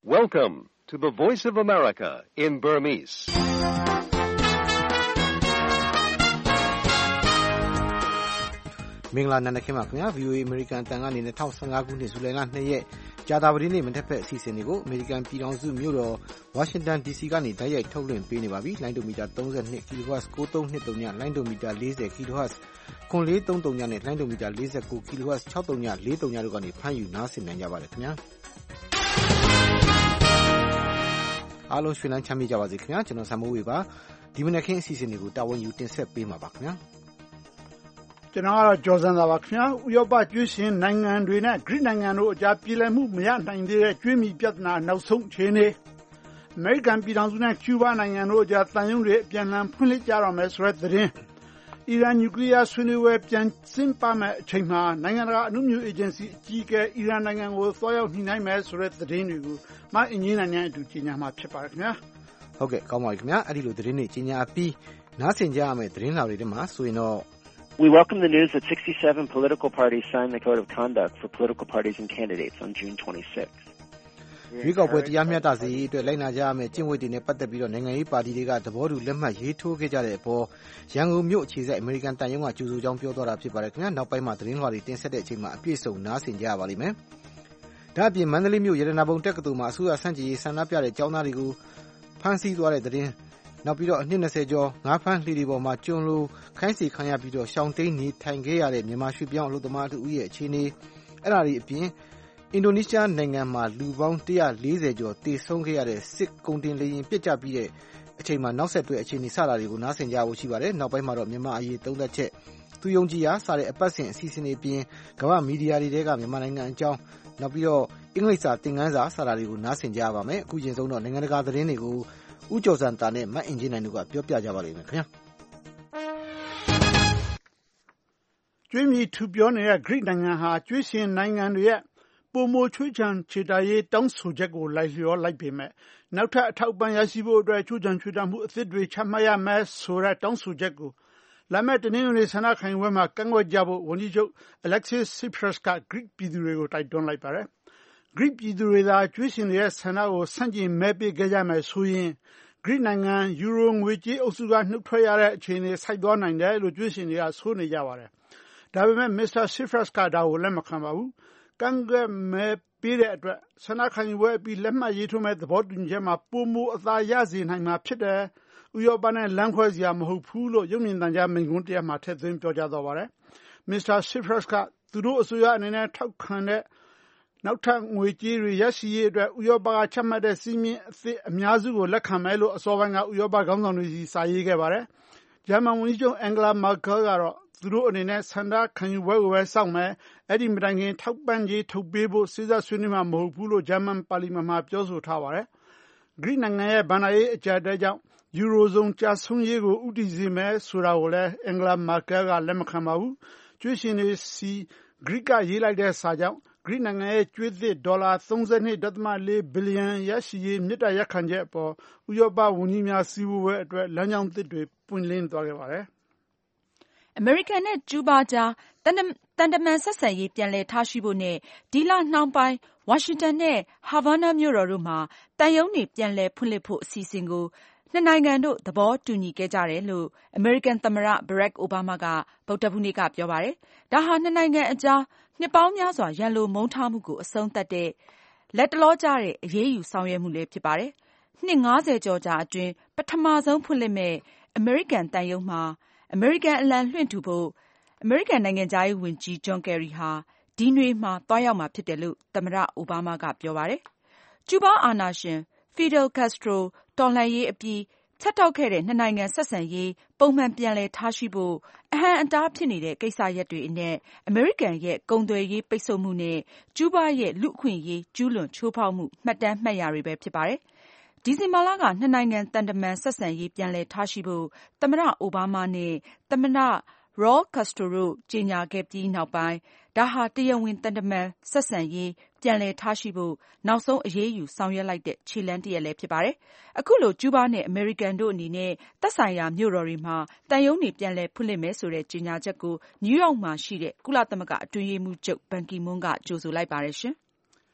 Welcome to the Voice of America in Burmese. ။မင်္ဂလာနံနက်ခင်းပါခင်ဗျာ VOA American အတန်ကနေ2015ခုနှစ်ဇူလိုင်လ2ရက်ကြာသပတေးနေ့မနက်ဖက်အစီအစဉ်တွေကို American ပြည်ထောင်စုမြို့တော် Washington DC ကနေတိုက်ရိုက်ထုတ်လွှင့်ပေးနေပါပြီ။လိုင်းဒိုမီတာ32 kHz 9323ညလိုင်းဒိုမီတာ40 kHz 9430ညနဲ့လိုင်းဒိုမီတာ49 kHz 6343ညတို့ကနေဖမ်းယူနားဆင်နိုင်ကြပါတယ်ခင်ဗျာ။အားလုံးရွှေလန်းချမ်းမြေ့ကြပါစေခင်ဗျာကျွန်တော်ဆမ်မိုးဝေပါဒီမနက်ခင်းအစီအစဉ်တွေကိုတာဝန်ယူတင်ဆက်ပေးမှာပါခင်ဗျာကျွန်တော်ကတော့ကျော်စံသာပါခင်ဗျာဥရောပကျွေးရှင်နိုင်ငံတွေနဲ့ဂရိနိုင်ငံတို့အကြားပြည်လည်မှုမရနိုင်သေးတဲ့ကျွေးမီပြဿနာနောက်ဆုံးအခြေအနေအမေရိကန်ပြည်ထောင်စုနဲ့ကျူးဘားနိုင်ငံတို့အကြားတန်ယုံတွေပြန်လည်ဖွင့်လှစ်ကြတော့မယ်ဆိုတဲ့သတင်းအီရန်နျူကလ িয়ার ဆွေးနွေးပွဲပြန်ကျင်းပမယ့်အချိန်မှာနိုင်ငံတကာအနုမြူအေဂျင်စီအကြီးအကဲအီရန်နိုင်ငံကိုသွားရောက်ညှိနှိုင်းမယ်ဆိုတဲ့သတင်းတွေကိုမအင်ဂျင်နိုင်နဲ့အတူကြီးညာမှာဖြစ်ပါတယ်ခင်ဗျာဟုတ်ကဲ့ကောင်းပါပြီခင်ဗျာအဲ့ဒီလိုသတင်းတွေကြီးညာပြီးနားဆင်ကြရမယ့်သတင်းလာတွေထဲမှာဆိုရင်တော့ We welcome the news that 67 political parties signed the Code of Conduct for political parties and candidates on June 26th. ရွေးကောက်ပွဲတရားမျှတစေရေးအတွက်လိုက်နာကြရမယ့်ကျင့်ဝတ်တွေနဲ့ပတ်သက်ပြီးတော့နိုင်ငံရေးပါတီတွေကသဘောတူလက်မှတ်ရေးထိုးခဲ့ကြတဲ့အပေါ်ရန်ကုန်မြို့အခြေစိုက်အမေရိကန်တန်ယုံကကြိုဆိုကြောင်းပြောသွားတာဖြစ်ပါတယ်ခင်ဗျာနောက်ပိုင်းမှာသတင်းလွှာတွေတင်ဆက်တဲ့အချိန်မှာအပြည့်စုံနားဆင်ကြရပါလိမ့်မယ်။ဒါ့အပြင်မန္တလေးမြို့ရတနာပုံတက္ကသိုလ်မှာအစိုးရဆန့်ကျင်ရေးဆန္ဒပြတဲ့ကျောင်းသားတွေကိုဖမ်းဆီးသွားတဲ့သတင်းနောက်ပြီးတော့အနှစ်20ကျော်ငါးဖမ်းလှေတွေပေါ်မှာကျွန်းလိုခိုင်းစီခံရပြီးတော့ရှောင်းတိန်နေထိုင်ခဲ့ရတဲ့မြန်မာရွှေပြောင်းအလုပ်သမားတို့ရဲ့အခြေအနေအဲ့ဒါတွေအပြင်အင်ဒိုနီးရှားနိုင်ငံမှာလူပေါင်း140ကျော်တေဆုံးခဲ့ရတဲ့စစ်ကုန်တင်လေယာဉ်ပြစ်ကျပြီးတဲ့အချိန်မှာနောက်ဆက်တွဲအခြေအနေစတာတွေကိုနားဆင်ကြဖို့ရှိပါတယ်နောက်ပိုင်းမှာတော့မြန်မာအရေးသုံးသပ်ချက်သူယုံကြည်ရာစတဲ့အပတ်စဉ်အစီအစဉ်တွေအပြင်ကမ္ဘာမီဒီယာတွေကမြန်မာနိုင်ငံအကြောင်းနောက်ပြီးတော့အင်္ဂလိပ်စာသင်ခန်းစာစတာတွေကိုနားဆင်ကြရပါမယ်အခုချိန်ဆုံးတော့နိုင်ငံတကာသတင်းတွေကိုဦးကျော်စံတာနဲ့မအင်ဂျင်နိုင်တို့ကပြောပြကြပါလိမ့်မယ်ခင်ဗျာကျွေးမြီထူပြောနေတဲ့ဂရိနိုင်ငံဟာကျွေးရှင်နိုင်ငံတွေရဲ့ပုံမချွေးချံခြေတရေးတောင်းဆိုချက်ကိုလိုက်လျောလိုက်ပေမဲ့နောက်ထပ်အထောက်ပံ့ရရှိဖို့အတွက်ချွေးချံချွေတာမှုအသစ်တွေချမှတ်ရမယ်ဆိုတဲ့တောင်းဆိုချက်ကိုလာမယ့်တနင်္ဂနွေဆန္ဒခံယူပွဲမှာကန့်ကွက်ကြဖို့ဝန်ကြီးချုပ် Alexis Tsipras ကဂရိပြည်သူတွေကိုတိုက်တွန်းလိုက်ပါတယ်ဂရိပြည်သူတွေသာကျွေးရှင်တွေရဲ့ဆန္ဒကိုဆန့်ကျင်မဲပေးခဲ့ကြမယ်ဆိုရင်ဂရိနိုင်ငံယူရိုငွေကြေးအုပ်စုကနှုတ်ထွက်ရတဲ့အခြေအနေဆိုက်သွားနိုင်တယ်လို့ကျွေးရှင်တွေကဆိုနေကြပါတယ်။ဒါပေမဲ့ Mr. Tsipras ကဒါကိုလက်မခံပါဘူး။ကန့်ကွက်မဲပေးတဲ့အတွက်ဆန္ဒခံယူပွဲအပြီးလက်မှတ်ရေးထိုးမဲ့သဘောတူညီချက်မှာပိုမိုအသာရစေနိုင်မှာဖြစ်တယ်။ဥရောပနဲ့လမ်းခွဲစရာမဟုတ်ဘူးလို့ရုပ်မြင်သံကြားမိန့်ခွန်းတရားမှာထည့်သွင်းပြောကြားသွားပါတယ်။ Mr. Tsipras ကသူတို့အစိုးရအနေနဲ့ထောက်ခံတဲ့နောက်ထပ်ငွေကြေးတွေရရှိရေးအတွက်ဥရောပကချမှတ်တဲ့စည်းမျဉ်းအသစ်အများစုကိုလက်ခံမယ်လို့အစောပိုင်းကဥရောပခေါင်းဆောင်တွေစီစာရေးခဲ့ပါတယ်။ဂျာမန်ဝန်ကြီးချုပ် Angela Merkel ကတော့သူတို့အနေနဲ့ဆန္ဒခံယူပွဲကိုပဲစောင့်မယ်။အဲ့ဒီမတိုင်ခင်ထောက်ပံ့ကြေးထုတ်ပေးဖို့စဉ်းစားဆွေးနွေးမှာမဟုတ်ဘူးလို့ဂျာမန်ပါလီမန်မှာပြောဆိုထားပါတယ်။ဂရိနိုင်ငံရဲ့ဘဏ္ဍာရေးအကျပ်အတည်းကြောင့်ယူရိုဇုံကျဆုံးရေးကိုဥတည်စေမယ်ဆိုတာကိုလည်း Angela Merkel ကလက်မခံပါဘူး။ကျွေးရှင်တွေစီဂရိကရေးလိုက်တဲ့စာကြောင့်ဂရိနိုင်ငံရဲ့ကျွေးသစ်ဒေါ်လာ 32.4 ဘီလီယံရရှိရေးမြစ်တာရက်ခံချက်အပေါ်ဥရောပဝန်ကြီးများစည်းဝေးပွဲအတွက်လမ်းကြောင်းသစ်တွေပွင့်လင်းသွားခဲ့ပါတယ်။အမေရိကန်နဲ့ကျူးဘားကြားတန်တမန်ဆက်ဆံရေးပြန်လည်ထားရှိဖို့နဲ့ဒီလနှောင်းပိုင်းဝါရှင်တန်နဲ့ဟာဗာနာမြို့တော်တို့မှာတန်ယုံတွေပြန်လည်ဖွင့်လှစ်ဖို့အစီအစဉ်ကိုနှစ်နိုင်ငံတို့သဘောတူညီခဲ့ကြတယ်လို့အမေရိကန်သမ္မတ Barack Obama ကဗုဒ္ဓဟူးနေ့ကပြောပါတယ်။ဒါဟာနှစ်နိုင်ငံအကြားနှစ်ပေါင်းများစွာရန်လိုမုန်းထားမှုကိုအဆုံးသတ်တဲ့လက်တလောကျတဲ့အရေးယူဆောင်ရွက်မှုလည်းဖြစ်ပါတယ်။နှစ်90ကျော်ကြာအတွင်းပထမဆုံးဖွင့်လှစ်မဲ့အမေရိကန်တန်ယုံမှာအမေရိကန်အလံလွှင့်ထူဖို့အမေရိကန်နိုင်ငံခြားရေးဝန်ကြီး John Kerry ဟာဒီနွေမှာသွားရောက်မှာဖြစ်တယ်လို့သမ္မတအိုဘားမားကပြောပါတယ်။ကျူးဘားအာဏာရှင်Fidel Castro တော်လှန်ရေးအပြီးဖြတ်တောက်ခဲ့တဲ့နှစ်နိုင်ငံဆက်ဆံရေးပုံမှန်ပြန်လည်ထားရှိဖို့အဟန့်အတားဖြစ်နေတဲ့ကိစ္စရပ်တွေအနက်အမေရိကန်ရဲ့ကုန်သွယ်ရေးပိတ်ဆို့မှုနဲ့ကျူးဘားရဲ့လူ့အခွင့်အရေးကျူးလွန်ချိုးဖောက်မှုမှတ်တမ်းမှတ်ရာတွေပဲဖြစ်ပါတယ်။ဒီဇင်ဘာလကနှစ်နိုင်ငံတန်တမန်ဆက်ဆံရေးပြန်လည်ထားရှိဖို့သမ္မတအိုဘားမားနဲ့သမ္မတRaul Castro တို့ကြေညာခဲ့ပြီးနောက်ပိုင်းဒါဟာတရားဝင်တန်တမန်ဆက်ဆံရေးပြန်လည်ထားရှိဖို့နောက်ဆုံးအရေးယူဆောင်ရွက်လိုက်တဲ့ခြေလှမ်းတရပ်လည်းဖြစ်ပါတယ်။အခုလိုကျူးဘားနဲ့အမေရိကန်တို့အနေနဲ့သက်ဆိုင်ရာမြို့တော်တွေမှာတန်ယုံတွေပြန်လည်ဖွင့်လှစ်မယ်ဆိုတဲ့ကြေညာချက်ကိုနယူးယောက်မှာရှိတဲ့ကုလသမဂ္ဂအတွင်းရေးမှူးချုပ်ဘန်ကီမွန်းကကြိုဆိုလိုက်ပါတယ်ရှင်။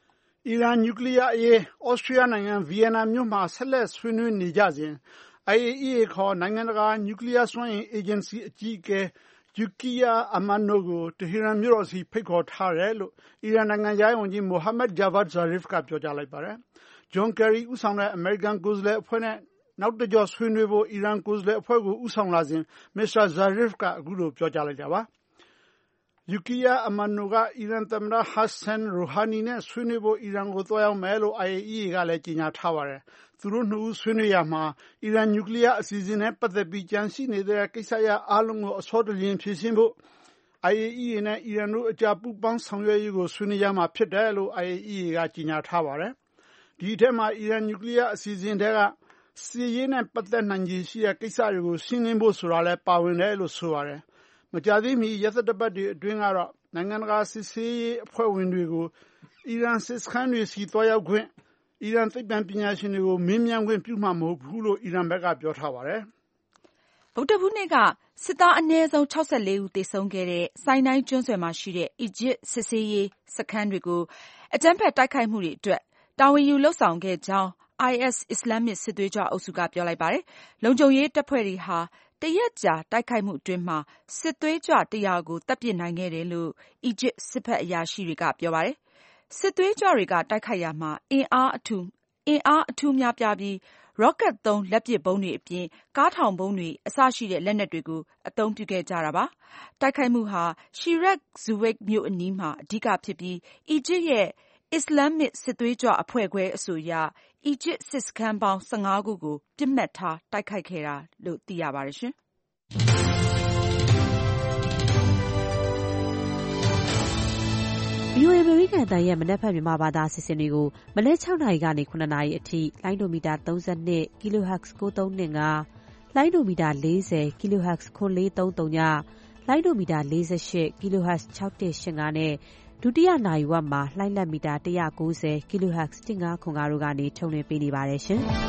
အီရန်နျူကလ িয়ার အရေးဩစတြေးလျနိုင်ငံဗီယက်နာမြို့မှာဆက်လက်ဆွေးနွေးနေကြစဉ် IAEA ခေါ်နိုင်ငံတကာနျူကလ িয়ার စွမ်းအင်အေဂျင်စီအကြီးအကဲ Yukiya Amano ကိုတဟီရန်မြို့တော်စီဖိတ်ခေါ်ထားတယ်လို့အီရန်နိုင်ငံခြားရေးဝန်ကြီး Mohammad Javad Zarif ကပြောကြားလိုက်ပါတယ်။ John Kerry ဦးဆောင်တဲ့အမေရိကန်ကိုယ်စားလှယ်အဖွဲ့နဲ့နောက်တကျော့ဆွေးနွေးဖို့အီရန်ကိုယ်စားလှယ်အဖွဲ့ကိုဦးဆောင်လာစဉ် Mr. Zarif ကအခုလိုပြောကြားလိုက်တာပါ။ Yukiya Amano ကအီရန်သမ္မတ Hassan Rouhani နဲ့ဆွေးနွေးဖို့အီရန်ကိုသွားရောက်မယ်လို့ IAEA ကလည်းကြေညာထားပါတယ်။ သူတို့နှစ်ဦးဆွေးနွေးရာမှာအီရန်နျူကလ িয়ার အစီအစဉ်နဲ့ပတ်သက်ပြီးကြံရှိနေတဲ့ကိစ္စရပ်အားလုံးကိုအစောတလျင်ဖြေရှင်းဖို့ IAEA နဲ့အီရန်တို့အကြားပူးပေါင်းဆောင်ရွက်ရေးကိုဆွေးနွေးကြမှာဖြစ်တယ်လို့ IAEA ကကြေညာထားပါတယ်။ ဒီအထဲမှာအီရန်နျူကလ িয়ার အစီအစဉ်ထဲကစစ်ရေးနဲ့ပတ်သက်နိုင်ခြေရှိတဲ့ကိစ္စတွေကိုရှင်းလင်းဖို့ဆိုတာလည်းပါဝင်တယ်လို့ဆိုပါတယ်။မကြာသေးမီရက်သတ္တပတ်တွေအတွင်းကတော့နိုင်ငံတကာစစ်ဆေးရေးအဖွဲ့ဝင်တွေကိုအီရန်စစ်စခန်းတွေစီသွားရောက်ခွင့်အီရန်သိပ္ပံပညာရှင်တွေကိုမေးမြန်းခွင့်ပြုမှာမဟုတ်ဘူးလို့အီရန်ဘက်ကပြောထားပါတယ်။ဗုဒ္ဓဟူးနေ့ကစစ်သားအနည်းဆုံး64ဦးသေဆုံးခဲ့တဲ့ဆိုင်းနိုင်းကျွန်းဆွယ်မှာရှိတဲ့အီဂျစ်စစ်ဆေးရေးစခန်းတွေကိုအကြမ်းဖက်တိုက်ခိုက်မှုတွေအတွက်တာဝန်ယူလုပ်ဆောင်ခဲ့ကြောင်း IS အစ္စလာမ်မစ်စစ်သွေးကြွအုပ်စုကပြောလိုက်ပါတယ်။လုံခြုံရေးတပ်ဖွဲ့တွေဟာတရက်ကြာတိုက်ခိုက်မှုအတွင်းမှာစစ်သွေးကြွ100ကိုတပ်ပစ်နိုင်ခဲ့တယ်လို့အီဂျစ်စစ်ဘက်အရာရှိတွေကပြောပါတယ်။စစ်သွေးကြွတွေကတိုက်ခိုက်ရာမှာအင်အားအထူးများပြားပြီးရော့ကတ်သုံးလက်ပစ်ဗုံးတွေအပြင်ကားထောင်ဗုံးတွေအစရှိတဲ့လက်နက်တွေကိုအသုံးပြုခဲ့ကြတာပါ။တိုက်ခိုက်မှုဟာ Shirak Zuweik မြို့အနီးမှာအဓိကဖြစ်ပြီးအီဂျစ်ရဲ့အစ္စလာမ်မစ်စစ်သွေးကြွအဖွဲ့ခွဲအဆိုအရအီဂျစ်စစ်စခန်းပေါင်း15ခုကိုပစ်မှတ်ထားတိုက်ခိုက်ခဲ့တာလို့သိရပါတယ်ရှင်။ VOA အမေရိကန်အသံရဲ့မနက်ဖြန်မြန်မာဘာသာအစီအစဉ်တွေကိုမနက်6နာရီကနေ9နာရီအထိလိုင်းဒိုမီတာ32 kHz 9325လိုင်းဒိုမီတာ40 kHz 9430ညလိုင်းဒိုမီတာ48 kHz 6185နဲ့ဒုတိယနာရီဝက်မှာလိုင်းလက်မီတာ190 kHz 1505တို့ကနေထုတ်လွှင့်ပေးနေပါတယ်ရှင်။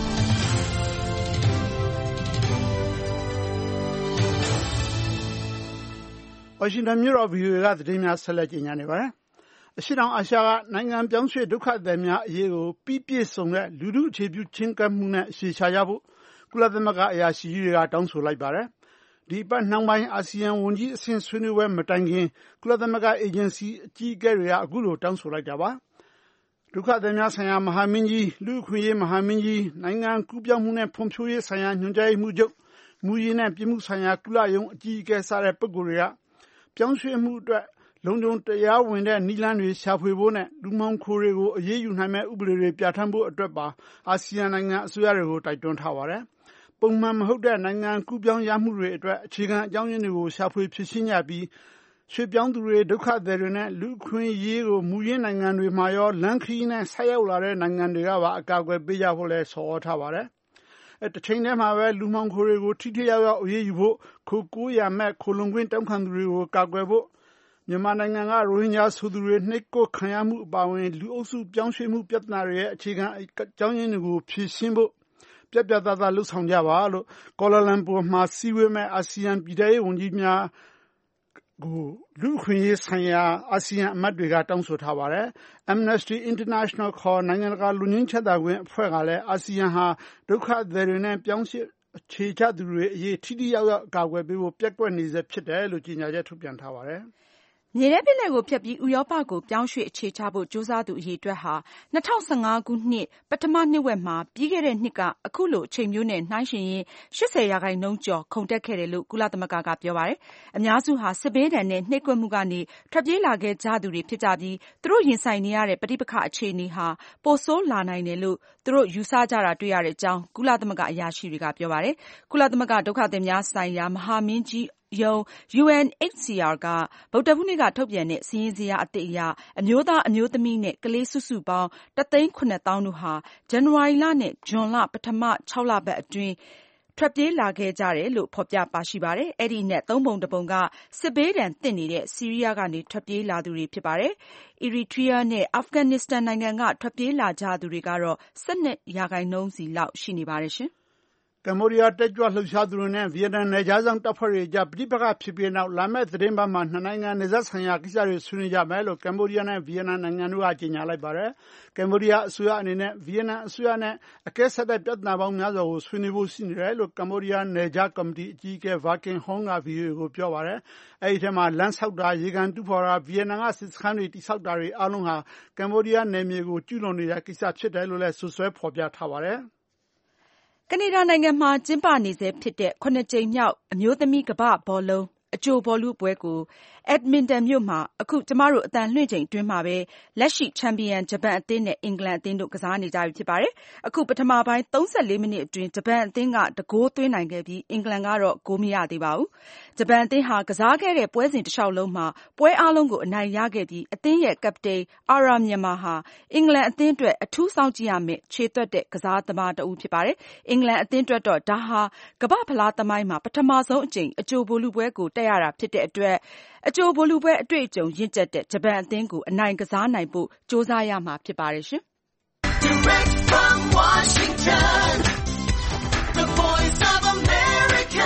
ဝါရှင်တန်မြို့တော် VOA ကသတင်းများဆက်လက်ကြေညာနေပါတယ်။အရှေ့တောင်အာရှကနိုင်ငံပြောင်းရွှေ့ဒုက္ခသည်များအရေးကိုပြီးပြည့်စုံတဲ့လူထုအခြေပြုချဉ်းကပ်မှုနဲ့အရှေ့ရှာကြဖို့ကုလသမဂ္ဂအရာရှိကြီးတွေကတောင်းဆိုလိုက်ပါတယ်။ဒီအပတ်နှောင်းပိုင်းအာဆီယံဝန်ကြီးအဆင့်ဆွေးနွေးပွဲမတိုင်ခင်ကုလသမဂ္ဂအေဂျင်စီအကြီးအကဲတွေကအခုလိုတောင်းဆိုလိုက်တာပါ။ဒုက္ခသည်များဆိုင်ရာမဟာမင်းကြီးလူ့အခွင့်အရေးမဟာမင်းကြီးနိုင်ငံကူးပြောင်းမှုနဲ့ဖွံ့ဖြိုးရေးဆိုင်ရာညွှန်ကြားရေးမှူးချုပ်မူရေးနဲ့ပြည်မှုဆိုင်ရာကုလရုံးအကြီးအကဲစတဲ့ပုဂ္ဂိုလ်တွေကပြောင်းရွှေ့မှုအတွက်လုံခြုံတရားဝင်တဲ့နည်းလမ်းတွေရှာဖွေဖို့နဲ့လူမှောင်ခိုတွေကိုအရေးယူနိုင်မဲ့ဥပဒေတွေပြဋ္ဌာန်းဖို့အတွက်ပါအာဆီယံနိုင်ငံအစိုးရတွေကိုတိုက်တွန်းထားပါတယ်။ပုံမှန်မဟုတ်တဲ့နိုင်ငံကူးပြောင်းရမှုတွေအတွက်အခြေခံအကြောင်းရင်းတွေကိုရှာဖွေဖြေရှင်းကြပြီးရွှေ့ပြောင်းသူတွေဒုက္ခသည်တွေနဲ့လူ့အခွင့်အရေးကိုမူရင်းနိုင်ငံတွေမှာရောလမ်းခရီးနဲ့ဆက်ရောက်လာတဲ့နိုင်ငံတွေကပါအကာအကွယ်ပေးကြဖို့လဲဆော်ဩထားပါတယ်။တချိန်တည်းမှာပဲလူမှောင်ခိုတွေကိုထိထိရောက်ရောက်အရေးယူဖို့ခိုကိုးရမဲ့ခိုလုံခွင့်တောင်းခံသူတွေကိုကာကွယ်ဖို့မြန်မာနိုင်ငံကရိုဟင်ဂျာဆိုသူတွေနှိပ်ကွပ်ခံရမှုအပါအဝင်လူအုပ်စုပြောင်းရွှေ့မှုပြဿနာတွေရဲ့အခြေခံအကြောင်းရင်းတွေကိုဖြေရှင်းဖို့ပြတ်ပြတ်သားသားလှုပ်ဆောင်ကြပါလို့ကွာလာလမ်ပူမှာစည်းဝေးမဲ့အာဆီယံပြည်ထောင်ရေးဝန်ကြီးများကိုလူ့အခွင့်အရေးဆိုင်ရာအာဆီယံအမတ်တွေကတောင်းဆိုထားပါတယ်။ Amnesty International ခေါ်နိုင်ငံတကာလူ့ငြိမ်းချမ်းသာခွင့်အဖွဲ့ကလည်းအာဆီယံဟာဒုက္ခသည်တွေနဲ့ပြောင်းရွှေ့အခြေချသူတွေအရေးထိထိရောက်ရောက်အကာအကွယ်ပေးဖို့ပျက်ကွက်နေစေဖြစ်တယ်လို့ကြေညာချက်ထုတ်ပြန်ထားပါတယ်။မြေထဲပင်လယ်ကိုဖြတ်ပြီးဥရောပကိုပြောင်းရွှေ့အခြေချဖို့ကြိုးစားသူအရေအတွက်ဟာ2015ခုနှစ်ပထမနှစ်ဝက်မှာပြီးခဲ့တဲ့နှစ်ကအခုလိုအချိန်မျိုးနဲ့နှိုင်းယှဉ်ရင်80%ကျော်ခုန်တက်ခဲ့တယ်လို့ကုလသမဂ္ဂကပြောပါတယ်။အများစုဟာစစ်ဘေးဒဏ်နဲ့နှိပ်ကွပ်မှုကနေထွက်ပြေးလာခဲ့ကြသူတွေဖြစ်ကြပြီးသူတို့ရင်ဆိုင်နေရတဲ့ပဋိပက္ခအခြေအနေဟာပိုဆိုးလာနိုင်တယ်လို့သူတို့ယူဆကြတာတွေ့ရတဲ့အကြောင်းကုလသမဂ္ဂအရာရှိတွေကပြောပါတယ်။ကုလသမဂ္ဂဒုက္ခသည်များဆိုင်ရာမဟာမင်းကြီးရုံး UNHCR ကဗုဒ္ဓဟူးနေ့ကထုတ်ပြန်တဲ့စာရင်းဇယားအသစ်အရအမျိုးသားအမျိုးသမီးနဲ့ကလေးစုစုပေါင်း1,700,000တို့ဟာဇန်နဝါရီလနဲ့ဇွန်လပထမ6လပတ်အတွင်းထွက်ပြေးလာခဲ့ကြတယ်လို့ဖော်ပြပါရှိပါတယ်။အဲဒီနဲ့3ပုံ1ပုံကစစ်ဘေးဒဏ်သင့်နေတဲ့ဆီးရီးယားကနေထွက်ပြေးလာသူတွေဖြစ်ပါတယ်။ Eritrea နဲ့အာဖဂန်နစ္စတန်နိုင်ငံကထွက်ပြေးလာကြသူတွေကတော့12%စီလောက်ရှိနေပါတယ်ရှင်။ကမ္ဘောဒီးယားတက်ကြွလှုပ်ရှားသူတွေနဲ့ဗီယက်နမ်နယ်ခြားစောင့်တပ်ဖွဲ့တွေကြားပဋိပက္ခဖြစ်ပြီးနောက်လာမယ့်သတင်းပတ်မှာနှစ်နိုင်ငံနယ်စပ်ဆိုင်ရာကိစ္စတွေဆွေးနွေးကြမယ်လို့ကမ္ဘောဒီးယားနဲ့ဗီယက်နမ်နိုင်ငံတို့ကကြေညာလိုက်ပါတယ်။ကမ္ဘောဒီးယားအစိုးရအနေနဲ့ဗီယက်နမ်အစိုးရနဲ့အကဲဆက်တဲ့ပြဿနာပေါင်းများစွာကိုဆွေးနွေးဖို့ရှိနေတယ်လို့ကမ္ဘောဒီးယားနယ်ခြားကော်မတီအကြီးအကဲ Va Kin Hong က VOA ကိုပြောပါတယ်။အဲဒီထဲမှာလမ်းဆောက်တာရေကန်တူးဖော်တာဗီယက်နမ်ကစစ်စခန်းတွေတိစောက်တာတွေအားလုံးဟာကမ္ဘောဒီးယားနယ်မြေကိုကျူးလွန်နေတဲ့ကိစ္စဖြစ်တယ်လို့လည်းဆွဆွဲဖော်ပြထားပါတယ်။ကနေဒါနိုင်ငံမှာကျင်းပနေဆဲဖြစ်တဲ့7ကြိမ်မြောက်အမျိုးသမီးကမ္ဘာ့ဘောလုံးအကြိုဘောလုံးပွဲကိုEdmonton မြို့မှာအခုကျမတို့အတန်လွှင့်ချိန်အတွင်းမှာပဲလက်ရှိချန်ပီယံဂျပန်အသင်းနဲ့အင်္ဂလန်အသင်းတို့ကစားနေကြပြီဖြစ်ပါတယ်။အခုပထမပိုင်း34မိနစ်အတွင်းဂျပန်အသင်းကတဂိုးသွင်းနိုင်ခဲ့ပြီးအင်္ဂလန်ကတော့ဂိုးမရသေးပါဘူး။ဂျပန်အသင်းဟာကစားခဲ့တဲ့ပွဲစဉ်တစ်လျှောက်လုံးမှာပွဲအားလုံးကိုအနိုင်ရခဲ့ပြီးအသင်းရဲ့ကပတိန်အာရာမြန်မာဟာအင်္ဂလန်အသင်းအတွက်အထူးစောင့်ကြည့်ရမယ့်ခြေသွက်တဲ့ကစားသမားတစ်ဦးဖြစ်ပါတယ်။အင်္ဂလန်အသင်းအတွက်တော့ဒါဟာကမ္ဘာ့ဖလားသမိုင်းမှာပထမဆုံးအကြိမ်အကြိုဗိုလ်လုပွဲကိုတက်ရတာဖြစ်တဲ့အတွက်အကြိုဗိုလ်လုပွဲအတွေ့အကြုံရင့်ကျက်တဲ့ဂျပန်အသင်းကိုအနိုင်ကစားနိုင်ဖို့ကြိုးစားရမှာဖြစ်ပါတယ်ရှင်။ Direct from Washington, the voice of America,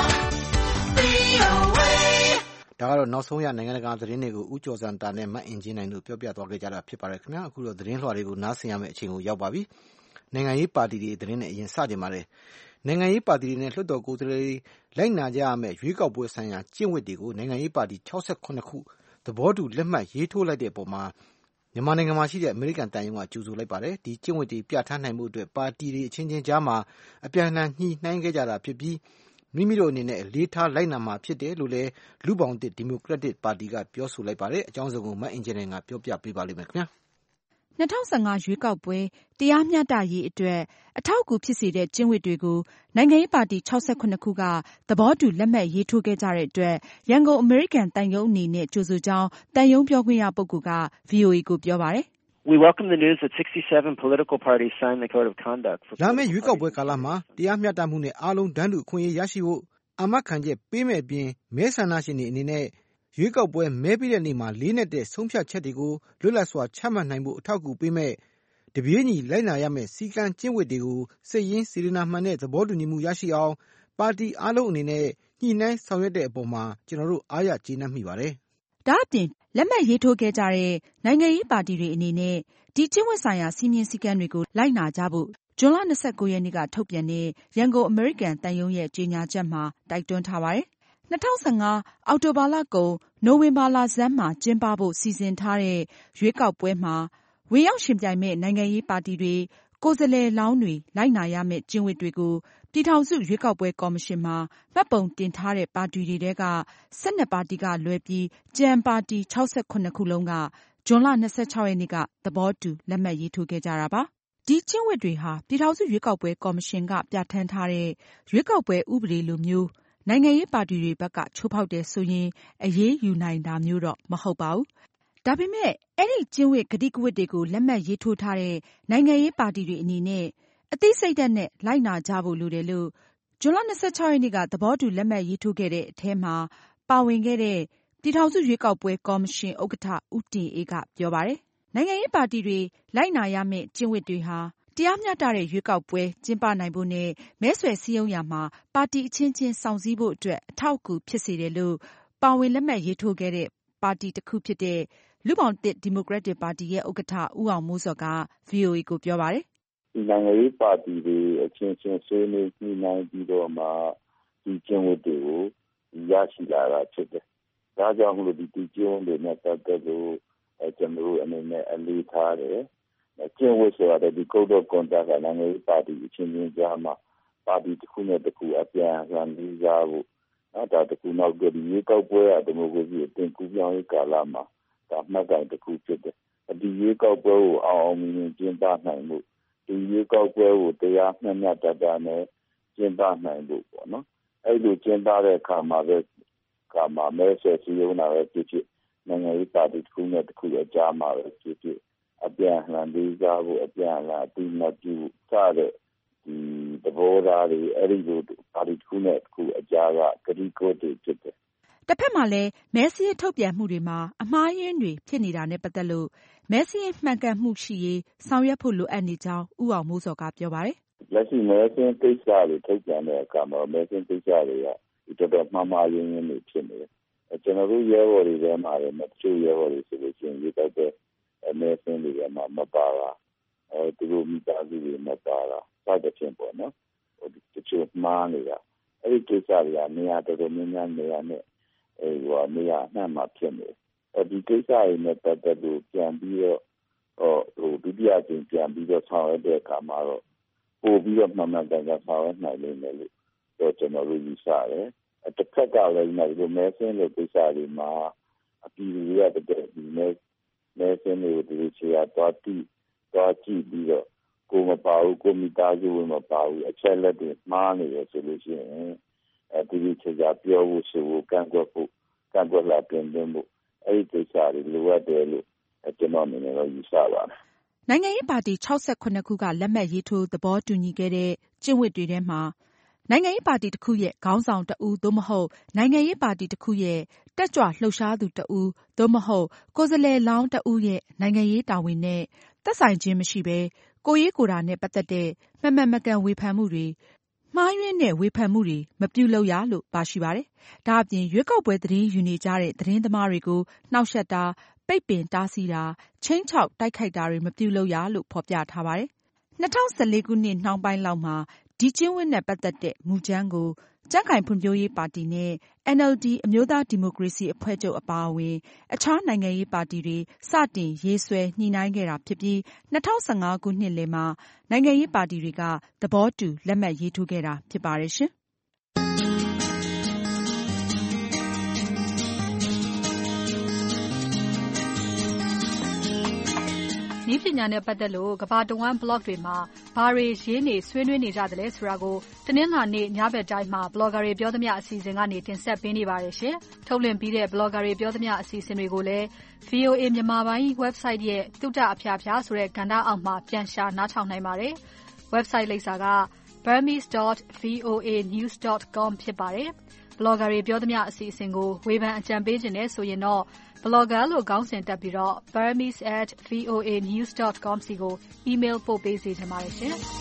VOA. ဒါကတော့နောက်ဆုံးရနိုင်ငံတကာသတင်းတွေကိုဦးကျော်စံတာနဲ့မအင်ဂျင်နိုင်တို့ပြောပြသွားခဲ့ကြတာဖြစ်ပါတယ်ခင်ဗျာအခုတော့သတင်းလွှာတွေကိုနားဆင်ရမယ့်အချိန်ကိုရောက်ပါပြီနိုင်ငံရေးပါတီတွေသတင်းနဲ့အရင်စတင်ပါတယ်နိုင်ငံရေးပါတီတွေနဲ့လွှတ်တော်ကိုယ်စားလှယ်တွေလိုက်နာကြရမယ့်ရွေးကောက်ပွဲဆိုင်ရာကျင့်ဝတ်တွေကိုနိုင်ငံရေးပါတီ68ခုသဘောတူလက်မှတ်ရေးထိုးလိုက်တဲ့အပေါ်မှာမြန်မာနိုင်ငံမှာရှိတဲ့အမေရိကန်တန်ယုံကကြိုဆိုလိုက်ပါတယ်ဒီကျင့်ဝတ်တွေပြဋ္ဌာန်းနိုင်မှုအတွက်ပါတီတွေအချင်းချင်းကြားမှာအပြန်အလှန်ညှိနှိုင်းခဲ့ကြတာဖြစ်ပြီးမိမိတို့အနေနဲ့အလေးထားလိုက်နာမှာဖြစ်တယ်လို့လည်းလူ့ဘောင်သစ်ဒီမိုကရက်တစ်ပါတီကပြောဆိုလိုက်ပါတယ်အကြောင်းစုံကိုမအင်ဂျင်နိုင်ကပြောပြပေးပါလိမ့်မယ်ခင်ဗျာ 2015ရွေးကောက်ပွဲတရားမျှတရေးအတွက်အထောက်အကူဖြစ်စေတဲ့ကျင့်ဝတ်တွေကိုနိုင်ငံရေးပါတီ68ခုကသဘောတူလက်မှတ်ရေးထိုးခဲ့ကြတဲ့အတွက်ရန်ကုန်အမေရိကန်သံရုံးအနေနဲ့ကြိုဆိုကြောင်းသံရုံးပြောခွင့်ရပုဂ္ဂိုလ်က VOA ကိုပြောပါတယ်။ We welcome the news that 67 political parties signed the code of conduct for လာမယ့်ရွေးကောက်ပွဲကာလမှာတရားမျှတမှုနဲ့အားလုံးတန်းတူအခွင့်အရေးရရှိဖို့အာမခံချက်ပေးမဲ့အပြင်မဲဆန္ဒရှင်တွေအနေနဲ့ရွေးကောက်ပွဲမဲပေးတဲ့နေ့မှာလေးနက်တဲ့ဆုံးဖြတ်ချက်တွေကိုလွတ်လပ်စွာချမှတ်နိုင်ဖို့အထောက်အကူပေးမဲ့တပြေးညီလိုက်နာရမယ့်စည်းကမ်းကျင့်ဝတ်တွေကိုစိတ်ရင်းစေတနာမှန်တဲ့သဘောတူညီမှုရရှိအောင်ပါတီအားလုံးအနေနဲ့ညှိနှိုင်းဆောင်ရွက်တဲ့အပေါ်မှာကျွန်တော်တို့အားရကျေနပ်မိပါတယ်။ဒါ့အပြင်လက်မှတ်ရေးထိုးခဲ့ကြတဲ့နိုင်ငံရေးပါတီတွေအနေနဲ့ဒီကျင့်ဝတ်ဆိုင်ရာစည်းမျဉ်းစည်းကမ်းတွေကိုလိုက်နာကြဖို့ဇွန်လ29ရက်နေ့ကထုတ်ပြန်တဲ့ရန်ကုန်အမေရိကန်သံရုံးရဲ့ကြေညာချက်မှာတိုက်တွန်းထားပါတယ်။2015အောက်တိုဘာလကုန်နိုဝင်ဘာလဆန်းမှာကျင်းပဖို့စီစဉ်ထားတဲ့ရွေးကောက်ပွဲမှာဝင်ရောက်ရှင်ပြိုင်မဲ့နိုင်ငံရေးပါတီတွေကိုယ်စားလှယ်လောင်းတွေလိုက်နာရမယ့်ကျင့်ဝတ်တွေကိုပြည်ထောင်စုရွေးကောက်ပွဲကော်မရှင်မှာမှတ်ပုံတင်ထားတဲ့ပါတီတွေထဲက12ပါတီကလွဲပြီးကျန်ပါတီ68ခုလုံးကဇွန်လ26ရက်နေ့ကသဘောတူလက်မှတ်ရေးထိုးခဲ့ကြတာပါ။ဒီကျင့်ဝတ်တွေဟာပြည်ထောင်စုရွေးကောက်ပွဲကော်မရှင်ကပြဋ္ဌာန်းထားတဲ့ရွေးကောက်ပွဲဥပဒေလိုမျိုးနိုင်ငံရေးပါတီတွေဘက်ကချိုးဖောက်တယ်ဆိုရင်အရေးယူနိုင်တာမျိုးတော့မဟုတ်ပါဘူး။ဒါပေမဲ့အဲ့ဒီကျင့်ဝတ်ကတိကဝတ်တွေကိုလက်မှတ်ရေးထိုးထားတဲ့နိုင်ငံရေးပါတီတွေအနေနဲ့အသိစိတ်ဓာတ်နဲ့လိုက်နာကြဖို့လိုတယ်လို့ဇွန်လ26ရက်နေ့ကသဘောတူလက်မှတ်ရေးထိုးခဲ့တဲ့အထဲမှာပါဝင်ခဲ့တဲ့ပြည်ထောင်စုရွေးကောက်ပွဲကော်မရှင်ဥက္ကဋ္ဌဦးတင်အေးကပြောပါတယ်။နိုင်ငံရေးပါတီတွေလိုက်နာရမယ့်ကျင့်ဝတ်တွေဟာတရားမျှတတဲ့ရွေးကောက်ပွဲကျင်းပနိုင်ဖို့နဲ့မဲဆွယ်စည်းရုံးရာမှာပါတီအချင်းချင်းဆောင်စည်းဖို့အတွက်အထောက်အကူဖြစ်စေတယ်လို့ပါဝင်လက်မှတ်ရေးထိုးခဲ့တဲ့ပါတီတစ်ခုဖြစ်တဲ့လူ့ဘောင်သစ်ဒီမိုကရက်တစ်ပါတီရဲ့ဥက္ကဋ္ဌဦးအောင်မိုးစောက VOA ကိုပြောပါတယ်။နိုင်ငံရေးပါတီတွေအချင်းချင်းဆွေးနွေးညှိနှိုင်းပြီးတော့မှဒီကျင့်ဝတ်တွေကိုရရှိလာတာဖြစ်တယ်။ဒါကြောင့်မို့လို့ဒီကျင့်ဝတ်တွေနဲ့ပတ်သက်လို့ကျွန်တော်တို့အနေနဲ့အလေးထားတယ်။ကျင့်ဝတ်ဆိုတာဒီ Code of Conduct ကနိုင်ငံရေးပါတီအချင်းချင်းကြားမှာပါတီတစ်ခုနဲ့တစ်ခုအပြန်အလှန်လေးစားဖို့ဒါတစ်ခုနောက်ဒီရွေးကောက်ပွဲအဒီမိုကရေစီအသွင်ကူးပြောင်းရေးကာလမှာဒါမှတ်တိုင်တစ်ခုဖြစ်တယ်။ဒီရွေးကောက်ပွဲကိုအောင်မြင်ကျင်းပနိုင်မှုဒီရွေးကောက်ပွဲကိုတရားမျှမျှတတနဲ့ကျင်းပနိုင်ဖို့ပေါ့နော်။အဲ့လိုကျင်းပတဲ့အခါမှာမဲဆွယ်စည်းရုံးတာပဲဖြစ်ဖြစ်နိုင်ငံရေးပါတီတစ်ခုနဲ့တစ်ခုအကြားမှာပဲဖြစ်ဖြစ်အပြန်အလှန်လေးစားဖို့အပြန်အလှန်အတိအမှတ်ပြုစတဲ့ဒီသဘောထားတွေအဲ့ဒီလိုပါတီတစ်ခုနဲ့တစ်ခုအကြားကကတိကဝတ်တွေဖြစ်တယ်။တစ်ဖက်မှာလည်းမဲစရင်းထုတ်ပြန်မှုတွေမှာအမှားအယွင်းတွေဖြစ်နေတာနဲ့ပတ်သက်လို့မဲစရင်းမှန်ကန်မှုရှိရေးဆောင်ရွက်ဖို့လိုအပ်နေကြောင်းဦးအောင်မိုးစောကပြောပါတယ်။ပလက်ရှိမဲဆင်းကိစ္စတွေထုတ်ပြန်တဲ့အခါမှာမဲဆင်းကိစ္စတွေကတော်တော်မှားရင်းနေဖြစ်နေတယ်ကျွန်တော်တို့ရဲဘော်တွေထဲမှာလည်းတချို့ရဲဘော်တွေဆိုလို့ရှိရင်ရေးတတ်တဲ့မဲဆင်းတွေထဲမှာမပါတာသူတို့မိသားစုတွေမပါတာစသဖြင့်ပေါ့နော်တချို့မှားနေတာအဲ့ဒီကိစ္စတွေကနေရာတော်တော်များများနေရာနဲ့နေရာအနှံ့မှာဖြစ်နေတယ်ဒီကိစ္စတွေနဲ့ပတ်သက်လို့ပြန်ပြီးတော့ဒုတိယကျင်းပြန်ပြီးတော့ဆောင်ရွက်တဲ့အခါမှာတော့ပို့ပြီးတော့မှန်မှန်ကန်ကန်ဆောင်ရွက်နိုင်လိမ့်မယ်လို့ကျွန်တော်တို့ယူဆတယ်တစ်ခါကလည်းဒီမဲဆင်းတဲ့ကိစ္စတွေမှာအပြည်သူတွေကတကယ်ဒီမဲဆင်းတွေကိုဒီချေရသွားကြည့်ပြီးတော့ကိုမပါဘူးကိုမိသားစုဝင်မပါဘူးအချက်လက်တွေမှားနေတယ်ဆိုလို့ရှိရင်ဒီချေရပြောဖို့ဆိုဖို့ကန့်ကွက်လာပြင်သွင်းဖို့အဲ့ဒီကိစ္စတွေလိုအပ်တယ်လို့ကျွန်တော်အနေနဲ့ယူဆပါတယ်နိုင်ငံရေးပါတီ68ခုကလက်မှတ်ရေးထိုးသဘောတူညီခဲ့တဲ့ကျင့်ဝတ်တွေထဲမှာနိုင်ငံရေးပါတီတစ်ခုရဲ့ခေါင်းဆောင်တဦးသို့မဟုတ်နိုင်ငံရေးပါတီတစ်ခုရဲ့တက်ကြွလှုပ်ရှားသူတဦးသို့မဟုတ်ကိုယ်စားလှယ်လောင်းတဦးရဲ့နိုင်ငံရေးတာဝန်နဲ့သက်ဆိုင်ခြင်းမရှိဘဲကိုယ်ရေးကိုယ်တာနဲ့ပတ်သက်တဲ့မမှန်မကန်ဝေဖန်မှုတွေမှားယွင်းတဲ့ဝေဖန်မှုတွေမပြုလုပ်ရလို့ပါရှိပါတယ်။ဒါအပြင်ရွေးကောက်ပွဲသတင်းယူနေကြတဲ့သတင်းသမားတွေကိုနှောက်ယှက်တာပိတ်ပင်တားဆီးတာခြိမ်းခြောက်တိုက်ခိုက်တာတွေမပြုလုပ်ရလို့ဖော်ပြထားပါတယ်။2014ခုနှစ်နှောင်းပိုင်းလောက်မှာဒီကျင့်ဝတ်နဲ့ပတ်သက်တဲ့မူကြမ်းကိုကြံ့ခိုင်ဖွံ့ဖြိုးရေးပါတီနဲ့ NLD အမျိုးသားဒီမိုကရေစီအဖွဲ့ချုပ်အပါအဝင်အခြားနိုင်ငံရေးပါတီတွေစတင်ရေးဆွဲညှိနှိုင်းခဲ့တာဖြစ်ပြီး2015ခုနှစ်လယ်မှာနိုင်ငံရေးပါတီတွေကသဘောတူလက်မှတ်ရေးထိုးခဲ့တာဖြစ်ပါတယ်ရှင်။နည်းပညာနဲ့ပတ်သက်လို့ကမ္ဘာတဝန်း blog တွေမှာဘာတွေရေးနေဆွေးနွေးနေကြတယ်လဲဆိုတာကိုတနင်္လာနေ့ညဘက်တိုင်းမှာ blogger တွေပြောသမျှအစီအစဉ်ကနေတင်ဆက်ပေးနေပါတယ်ရှင်။ထုတ်လွှင့်ပြီးတဲ့ blogger တွေပြောသမျှအစီအစဉ်တွေကိုလည်း VOA မြန်မာပိုင်း website ရဲ့တုဒ္ဒအဖျားဖျားဆိုတဲ့ကဏ္ဍအောက်မှာပြန်ရှာနားထောင်နိုင်ပါတယ်။ website လိပ်စာက burmese.voanews.com ဖြစ်ပါတယ်။ blogger တွေပြောသမျှအစီအစဉ်ကိုဝေဖန်အကြံပေးခြင်းနဲ့ဆိုရင်တော့blogger လို့ခေါင်းစဉ်တက်ပြီးတော့ burmese@voanews.com စီကို email ပို့ပေးစေချင်ပါတယ်ရှင်။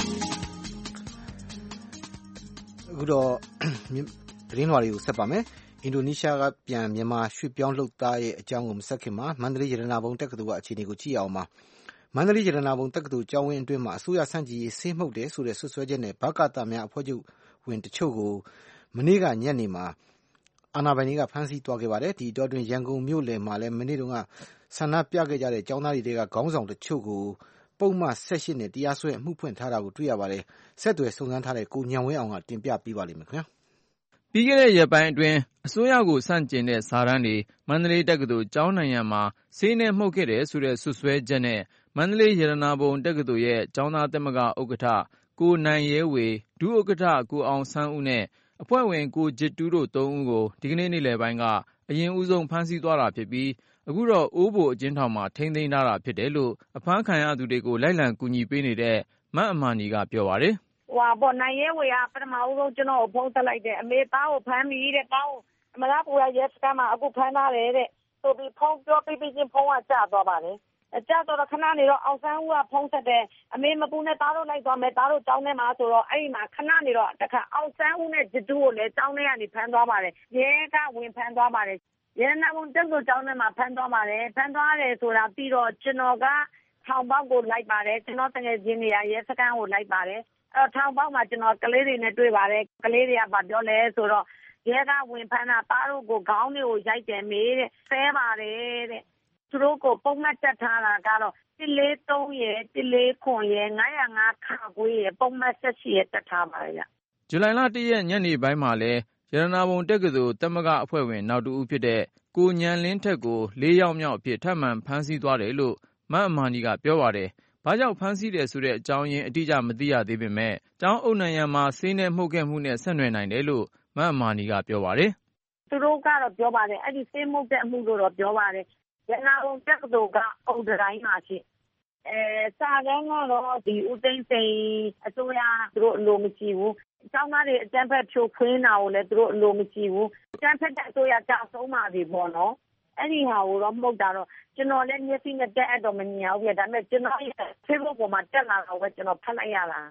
အခုတော့သတင်းလွှာတွေကိုဆက်ပါမယ်။အင်ဒိုနီးရှားကပြန်မြန်မာရွှေ့ပြောင်းလုပ်သားရဲ့အကြောင်းကိုမဆက်ခင်မှာမန္တလေးရတနာပုံတက္ကသိုလ်ကအခြေအနေကိုကြည့်အောင်ပါ။မန္တလေးရတနာပုံတက္ကသိုလ်ကျောင်းဝင်းအတွင်းမှာအစိုးရဆန့်ကျင်ရေးဆေးမှုတ်တယ်ဆိုတဲ့ဆွဆွဲချက်နဲ့ဗကသများအဖွဲ့ချုပ်ဝင်တချို့ကိုမနေ့ကညနေမှာအာဏာပိုင်တွေကဖမ်းဆီးသွားခဲ့ပါတယ်။ဒီတော့တွင်ရန်ကုန်မြို့လယ်မှာလည်းမနေ့တုန်းကဆန္ဒပြခဲ့ကြတဲ့ကျောင်းသားတွေကခေါင်းဆောင်တချို့ကိုပုံမှန်18နဲ့တရားစွဲအမှုဖွင့်ထားတာကိုတွေ့ရပါတယ်။ဆက်သွယ်စုံစမ်းထားတဲ့ကိုညံဝင်းအောင်ကတင်ပြပေးပါလိမ့်မယ်ခင်ဗျာ။ပြီးခဲ့တဲ့ရက်ပိုင်းအတွင်းအစိုးရကိုဆန့်ကျင်တဲ့စာတမ်းတွေမန္တလေးတက္ကသိုလ်ကျောင်းနံရံမှာဆေးနဲ့မှုတ်ခဲ့တယ်ဆိုတဲ့ဆွဆွဲချက်နဲ့မန္တလေးရတနာပုံတက္ကသိုလ်ရဲ့ကျောင်းသားသမဂ္ဂဥက္ကဋ္ဌကိုနိုင်ရဲဝေဒုဥက္ကဋ္ဌကိုအောင်ဆန်းဦးနဲ့အဖွဲ့ဝင်ကိုဂျစ်တူးတို့3ဦးကိုဒီကနေ့နေ့လယ်ပိုင်းကအရင်ဦးဆုံးဖမ်းဆီးသွားတာဖြစ်ပြီးအခုတော့အိုးဘိုအကျဉ်းထောင်မှာထိန်းသိမ်းထားတာဖြစ်တယ်လို့အဖမ်းခံရသူတွေကိုလိုက်လံကူညီပေးနေတဲ့မတ်အမာနီကပြောပါတယ်နိုင်ရဲဝေကပထမဦးဆုံးကျွန်တော်ကိုဖုန်းဆက်လိုက်တယ်အမေသားကိုဖမ်းပြီတဲ့သားကိုအမလားပူရရဲစခန်းမှာအခုဖမ်းထားတယ်တဲ့ဆိုပြီးဖုန်းပြောပြီးချင်းဖုန်းကကျသွားပါတယ်ကျတော့ခဏနေတော့အောင်ဆန်းဦးကဖုန်းဆက်တယ်အမေမပူနဲ့သားတို့လိုက်သွားမယ်သားတို့ကျောင်းထဲမှာဆိုတော့အဲ့ဒီမှာခဏနေတော့တခါအောင်ဆန်းဦးနဲ့ဂျတူးကိုလည်းကျောင်းထဲကနေဖမ်းသွားပါတယ်ရဲကဝင်ဖမ်းသွားပါတယ်ရန်နာဘုံတက်ကိုကျောင်းထဲမှာဖမ်းသွားပါတယ်ဖမ်းသွားတယ်ဆိုတာပြီးတော့ကျွန်တော်ကထောင်ပေါက်ကိုလိုက်ပါတယ်ကျွန်တော်တကယ်ချင်းနေရရဲစခန်းကိုလိုက်ပါတယ်ထောင်ပေါက်မှာကျွန်တော်ကလေးတွေနဲ့တွေ့ပါတယ်ကလေးတွေကပြောလဲဆိုတော့ရဲကဝင်ဖမ်းတာသားတို့ကိုခေါင်းတွေကိုရိုက်တယ်မေးတဲ့ဆဲပါတယ်တဲ့သူတို့ကိုပုံမှန်တက်ထားတာကတော့143ရယ်149ရယ်905ခါခွေးရယ်ပုံမှန်18ရယ်တက်ထားပါတယ်ဗျဇူလိုင်လ1ရက်ညနေပိုင်းမှာလဲရတနာပုံတက္ကသိုလ်သမဂ္ဂအဖွဲ့ဝင်နောက်တူဦးဖြစ်တဲ့ကိုညံလင်းထက်ကို4ယောက်မြောက်အဖြစ်ထပ်မံဖမ်းဆီးသွားတယ်လို့မတ်အမာနီကပြောပါတယ်။ဘာကြောင့်ဖမ်းဆီးတယ်ဆိုတဲ့အကြောင်းရင်းအတိအကျမသိရသေးပေမဲ့ကျောင်းအုပ်နံရံမှာဆေးနဲ့မှုတ်ခဲ့မှုနဲ့ဆက်နွယ်နိုင်တယ်လို့မတ်အမာနီကပြောပါတယ်။သူတို့ကတော့ပြောပါတယ်အဲ့ဒီဆေးမှုတ်တဲ့အမှုလို့တော့ပြောပါတယ်။ရတနာပုံတက္ကသိုလ်ကအုပ်တိုင်းမှာရှိစာတန်းကတော့ဒီဦးသိန်းစိန်အစိုးရသူတို့အလိုမရှိဘူး။ကျောင်းသားတွေအကြမ်းဖက်ဖြိုခွင်းတာကိုလည်းသူတို့အလိုမရှိဘူး။အကြမ်းဖက်တဲ့အစိုးရကြောက်ဆုံးပါပြီပေါ့နော်။အဲ့ဒီဟာကိုတော့မှုတ်တာတော့ကျွန်တော်လည်းမျက်စိနဲ့တက်အပ်တော့မမြင်အောင်ပြဒါပေမဲ့ကျွန်တော်ရဲ့ Facebook ပေါ်မှာတက်လာတော့ပဲကျွန်တော်ဖတ်လိုက်ရတာ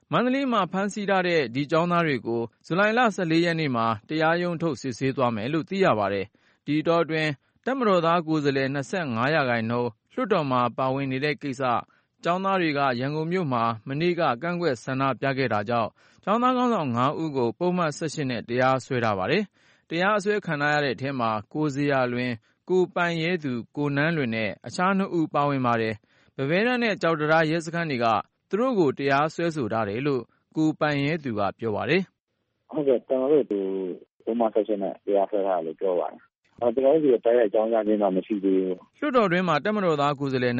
မန္တလေးမှာဖမ်းဆီးထားတဲ့ဒီကျောင်းသားတွေကိုဇူလိုင်လ 14 ရက်နေ့မှာတရားရုံးထုတ်စစ်ဆေးသွားမယ်လို့သိရပါတယ်။ဒီတော့အတွင်းတပ်မတော်သားကိုယ်စားလှယ် 25% လွှတ်တော်မှာပါဝင်နေတဲ့ကိစ္စကျောင်းသားတွေကရန်ကုန်မြို့မှာမနေ့ကကန့်ကွက်ဆန္ဒပြခဲ့တာကြောင့်ကျောင်းသားခေါင်းဆောင် 5 ဦးကိုပုဒ်မ 18 နဲ့တရားစွဲထားပါတယ်။တရားအစွဲခံရတဲ့အထဲမှာကိုဇေယျလွင်ကိုပိုင်ရဲသူကိုနန်းလွင်နဲ့အခြား 2 ဦးပါဝင်ပါတယ်။ဗဘဲတန်းနဲ့ကြောက်တရားရဲစခန်းတွေကသူတို့ကိုတရားစွဲဆိုထားတယ်လို့ကိုပိုင်ရဲသူကပြောပါတယ်။ဟုတ်ကဲ့ကျွန်တော်တို့ပုံမှန်ဆက်ရှင်နဲ့တရားစွဲထားတယ်လို့ပြောပါတယ်။ကျွန်တော်တို့ဒီတရားအကြောင်းကြားခြင်းတော့မရှိသေးဘူး။လွှတ်တော်တွင်းမှာတပ်မတော်သားကိုယ်စားလှယ်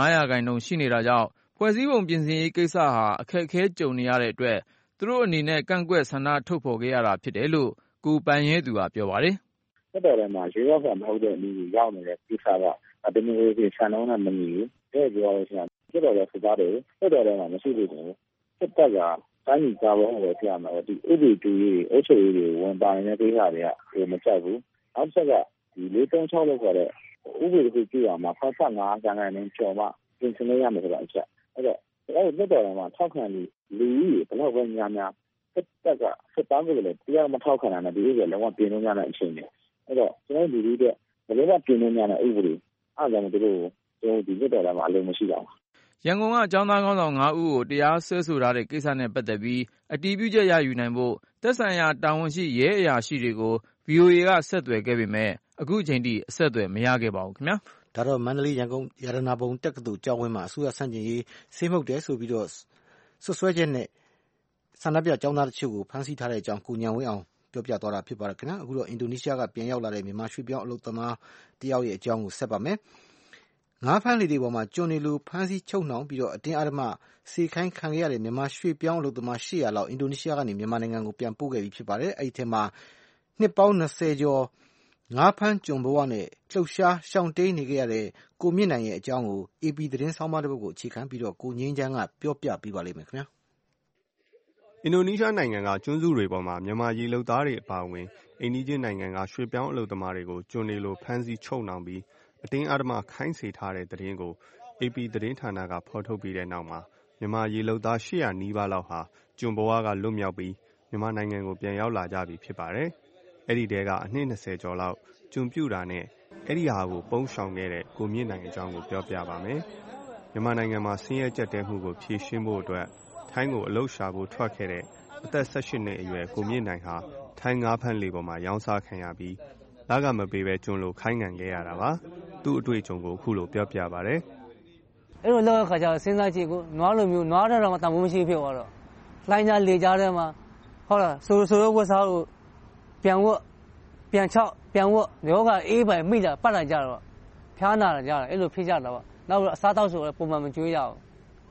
25% ရှိနေတာကြောင့်ဖွဲ့စည်းပုံပြင်ဆင်ရေးကိစ္စဟာအခက်အခဲကြုံနေရတဲ့အတွက်သူတို့အနေနဲ့ကန့်ကွက်ဆန္ဒထုတ်ဖော်ခဲ့ရတာဖြစ်တယ်လို့ကိုပိုင်ရဲသူကပြောပါတယ်။လွှတ်တော်ထဲမှာရွေးကောက်ခံမဟုတ်တဲ့လူတွေရောက်နေတဲ့ကိစ္စကဒီမျိုးကြီးဆန္ဒနဲ့မညီဘူး။တဲ့ပြောရလို့ရှိရင်လွှတ်တော်ထဲစကားတွေလွှတ်တော်ထဲမှာမရှိသေးဘူး။စစ်တပ်ကတိုင်းပြည်ကာဝေးလို့ပြောရမှာဒီဥပဒေတူရေးအုပ်ချုပ်ရေးတွေဝန်ပိုင်နေတဲ့ကိစ္စတွေကမကြောက်ဘူး။နောက်တစ်ချက်ကဒီ436လောက်ခေါ်တဲ့ဥပဒေကိုကြည့်ရမှာဖတ်5%နဲ့ကျော်မှပြင်ဆင်ရမယ်ဆိုတာအချက်အဲ့တော့လွှတ်တော်ထဲမှာထောက်ခံလူကြီးဘယ်တော့ပဲများစစ်တပ်ကစစ်သားကိုလည်းတရားမထောက်ခံတာနဲ့ဒီဥပဒေလုံးဝပြင်လို့ရတဲ့အချိန်တွေအဲ့တော့ကျွန်တော်လူကြီးတဲ့ဘယ်လိုမှပြင်လို့ရတဲ့ဥပဒေအားကြောင့်တို့ဒီလွှတ်တော်ထဲမှာအလုံးမရှိတော့ဘူးရန်ကုန်ကကျောင်းသားခေါင်းဆောင် 5 ဦးကိုတရားစွဲဆိုထားတဲ့ကိစ္စနဲ့ပတ်သက်ပြီးအတည်ပြုချက်ရယူနိုင်ဖို့သက်ဆိုင်ရာတာဝန်ရှိရဲအရာရှိတွေကို VOA ကဆက်သွယ်ခဲ့ပေမဲ့အခုချိန်ထိအဆက်အသွယ်မရခဲ့ပါဘူးခင်ဗျာ။ဒါတော့မန္တလေးရန်ကုန်ရတနာပုံတက္ကသိုလ်ကျောင်းဝင်းမှာအစိုးရဆန့်ကျင်ရေးဆေးမှုတ်တယ်ဆိုပြီးတော့ဆွဆွဲချက်နဲ့ဆန္ဒပြကျောင်းသားတချို့ကိုဖမ်းဆီးထားတဲ့အကြောင်းကိုညံဝင်းအောင်ပြောပြသွားတာဖြစ်ပါတယ်ခင်ဗျာ။အခုတော့အင်ဒိုနီးရှားကပြန်ရောက်လာတဲ့မြန်မာရွှေ့ပြောင်းအလုပ်သမားတယောက်ရဲ့အကြောင်းကိုဆက်ပါမယ်။ငါးဖမ်းလေတွေပေါ်မှာကျွန်းနေလိုဖမ်းဆီးချုပ်နှောင်ပြီးတော့အတင်းအဓမ္မစေခိုင်းခံရတဲ့မြန်မာရွှေ့ပြောင်းအလုပ်သမား800လောက်အင်ဒိုနီးရှားကနေမြန်မာနိုင်ငံကိုပြန်ပို့ခဲ့ပြီးဖြစ်ပါတယ်။အဲဒီထဲမှာနှစ်ပေါင်း20ကျော်ငါးဖမ်းကျွန်ဘဝနဲ့လှုပ်ရှားရှောင်တိန်နေခဲ့ရတဲ့ကိုမြင့်နိုင်ရဲ့အကြောင်းကို AP သတင်းဆောင်းပါးတစ်ပုဒ်ကိုအခြေခံပြီးတော့ကိုငင်းချမ်းကပြောပြပေးပါလိမ့်မယ်ခင်ဗျာအင်ဒိုနီးရှားနိုင်ငံကကျွန်းစုတွေပေါ်မှာမြန်မာရေလုပ်သားတွေအပါအဝင်အိန္ဒိယနိုင်ငံကရွှေ့ပြောင်းအလုပ်သမားတွေကိုကျွန်းနေလိုဖမ်းဆီးချုပ်နှောင်ပြီးအတင်းအဓမ္မခိုင်းစေထားတဲ့သတင်းကို AP သတင်းဌာနကဖော်ထုတ်ပြီးတဲ့နောက်မှာမြန်မာရေလုပ်သား800နီးပါးလောက်ဟာကျွန်းဘဝကလွတ်မြောက်ပြီးမြန်မာနိုင်ငံကိုပြန်ရောက်လာကြပြီဖြစ်ပါတယ်။အဲ့ဒီတဲကအနှစ်20ကျော်လောက်ကျွန်းပြူတာနဲ့အဲ့ဒီဟာကိုပုံရှောင်ခဲ့တဲ့ကိုမြင့်နိုင်အကြောင်းကိုပြောပြပါမယ်။မြန်မာနိုင်ငံမှာဆင်းရဲကြက်တဲမှုကိုဖြေရှင်းဖို့အတွက်ထိုင်းကိုအလုပ်ရှာဖို့ထွက်ခဲ့တဲ့အသက်18နှစ်အရွယ်ကိုမြင့်နိုင်ဟာထိုင်းငါးဖမ်းလေပေါ်မှာရောင်းစားခံရပြီးလကမပေးပဲကျွန်းလိုခိုင်းငံခဲ့ရတာပါ။သူ့အတွေ့အကြုံကိုအခုလိုပြောပြပါဗျ။အဲ့လိုလောက်ခါကျစဉ်းစားကြည့်ကိုနွားလိုမျိုးနွားတော့မှတန်ဖိုးမရှိဖြစ်သွားတော့လိုင်းကြလေကြတဲ့မှာဟုတ်လားဆိုဝတ်စားလို့ပြန်ဝတ်ပြန်ချောက်ပြန်ဝတ်ယောဂအေးပိုင်မိတာပတ်လာကြတော့ဖျားနာလာကြတယ်အဲ့လိုဖြစ်ကြတာပေါ့နောက်အစားတောက်ဆိုတော့ပုံမှန်မကြွေးရအောင်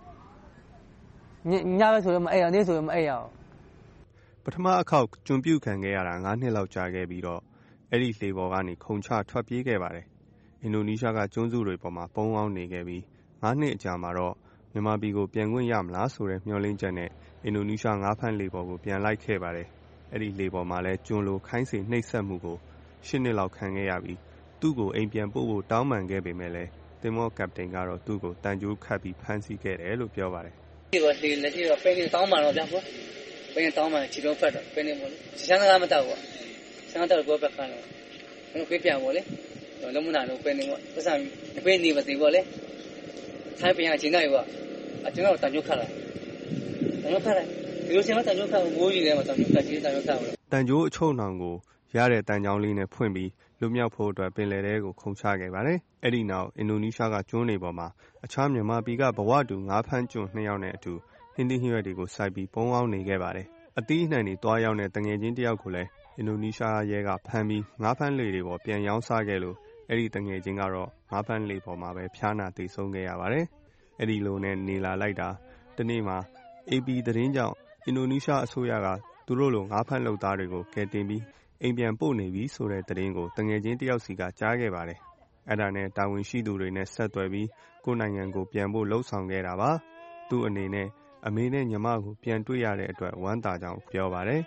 ညပဲဆိုရင်မအိပ်ရနေ့ဆိုရင်မအိပ်ရအောင်ပထမအခေါက်ကျွန်းပြုတ်ခံခဲ့ရတာ9နှစ်လောက်ကြာခဲ့ပြီးတော့အဲ့ဒီလှေပေါ်ကနေခုံချထွက်ပြေးခဲ့ပါတယ်အင်ဒိုနီးရှားကကျွန်းစုတွေပေါ်မှာပုံအောင်နေခဲ့ပြီး9နှစ်အကြာမှာတော့မြန်မာပြည်ကိုပြန်ခွင့်ရမလားဆိုတဲ့မျှော်လင့်ချက်နဲ့အင်ဒိုနီးရှားငါးဖမ်းလှေပေါ်ကိုပြန်လိုက်ခဲ့ပါတယ်အဲ့ဒီလှေပေါ်မှာလဲကျွန်းလိုခိုင်းစေနှိပ်စက်မှုကို10နှစ်လောက်ခံခဲ့ရပြီးသူ့ကိုအိမ်ပြန်ပို့ဖို့တောင်းပန်ခဲ့ပေမဲ့လဲတင်မော့ကပတိန်ကတော့သူ့ကိုတန်ကြိုးခတ်ပြီးဖမ်းဆီးခဲ့တယ်လို့ပြောပါတယ်ဒီကလှေလက်ရှိတော့ပင်းနေတောင်းပန်တော့ဗျာကွာပင်းတောင်းပန်ချီတော့ဖတ်တော့ပင်းနေမို့စမ်းကားမတော့ကွာစမ်းတော့ဘောပက်ခါတော့ဘယ်ပြန်ပေါ့လေလုံးမနာလို့ပင်းနေပေါ့ပတ်စံပင်းနေမသိပေါ့လေထိုင်းပြန်ချင်းနိုင်ကွာအကျွန်တော်တန်ကြိုးခတ်လိုက်တန်ကြိုးခတ်လိုက်ဒီလိုစင်တော့တန်ကြိုးခတ်မိုးကြီးထဲမှာတန်ကြိုးခတ်ကြီးတန်ကြိုးခတ်လို့တန်ကြိုးအချုံနှောင်ကိုရတဲ့တန်ကြောင်းလေးနဲ့ဖွင့်ပြီးလွတ်မြောက်ဖို့အတွက်ပင်လယ်ထဲကိုခုန်ချခဲ့ပါတယ်။အဲ့ဒီနောက်အင်ဒိုနီးရှားကကျွန်းတွေပေါ်မှာအခြားမြန်မာပြည်ကဘဝတူငါးဖမ်းကျွန်း2ယောက်နဲ့အတူဟင်းသီးဟင်းရွက်တွေကိုစိုက်ပြီးပုံအောင်နေခဲ့ပါတယ်။အသီးအနှံတွေတွားရောက်တဲ့တငယ်ချင်းတယောက်ကိုလည်းအင်ဒိုနီးရှားရဲကဖမ်းပြီးငါးဖမ်းလှေတွေပေါ်ပြန်ရောင်းစားခဲ့လို့အဲ့ဒီတငယ်ချင်းကတော့ငါးဖမ်းလှေပေါ်မှာပဲဖျားနာသေဆုံးခဲ့ရပါတယ်။အဲ့ဒီလိုနဲ့နေလာလိုက်တာဒီနေ့မှာ AP သတင်းကြောင့်အင်ဒိုနီးရှားအစိုးရကသူတို့လိုငါးဖမ်းလုပ်သားတွေကိုကယ်တင်ပြီးအိမ်ပြန်ပို့နေပြီဆိုတဲ့သတင်းကိုတငယ်ချင်းတယောက်စီကကြားခဲ့ပါတယ်။အဲ့ဒါနဲ့တာဝန်ရှိသူတွေနဲ့ဆက်သွယ်ပြီးကိုယ်နိုင်ငံကိုပြန်ဖို့လှုံ့ဆော်ခဲ့တာပါ။သူ့အနေနဲ့အမေနဲ့ညီမကိုပြန်တွေ့ရတဲ့အတွက်ဝမ်းသာကြောင်းပြောပါတယ်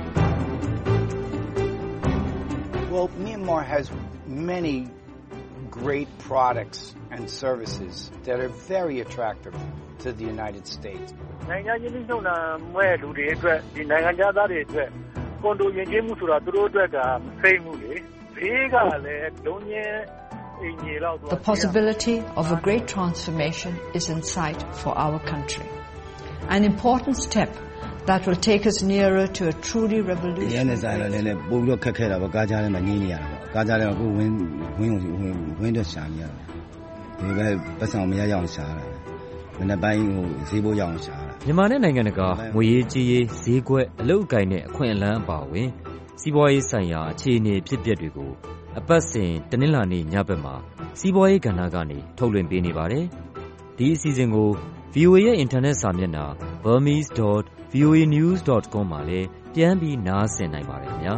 ။ Well, Myanmar has many great products and services that are very attractive to the United States. နိုင်ငံချင်းနှုတ်နာမဲ့လူတွေအတွက်ဒီနိုင်ငံသားတွေအတွက်ကွန်ဒိုယဉ်ကျေးမှုဆိုတာသူတို့အတွက်ကမသိမှုလေဘေးကလည်းလုံးချင်းအိမ်ကြီးလောက် The possibility of a great transformation is in sight for our country. An important step that will take us nearer to a truly revolutionary. ရန်ဆိုင်လည်းလည်းပို့ပြီးတော့ခက်ခဲတာပေါ့ကားကြားထဲမှာညင်းနေရတာပေါ့ကားကြားထဲမှာကိုဝင်းတော့ရှာနေရတာဒီပဲပတ်စံမရရအောင်ရှာတာမနေ့ပိုင်းဈေးဘိုးရအောင်ရှာတာမြန်မာနဲ့နိုင်ငံတကာငွေရေးကြေးရေးဈေးကွက်အလုပ်အကိုင်နဲ့အခွင့်အလမ်းအပါအဝင်စီးပွားရေးဆိုင်ရာအခြေအနေဖြစ်ပျက်တွေကိုအပတ်စဉ်တနင်္လာနေ့ညဘက်မှာစီးပွားရေးကဏ္ဍကနေထုတ်လွှင့်ပေးနေပါတယ်ဒီအစီအစဉ်ကို VOA ရဲ့အင်တာနက်စာမျက်နှာ burmese.voanews.com မှာလည်းပြန်ပြီးနားဆင်နိုင်ပါတယ်ခင်ဗျာ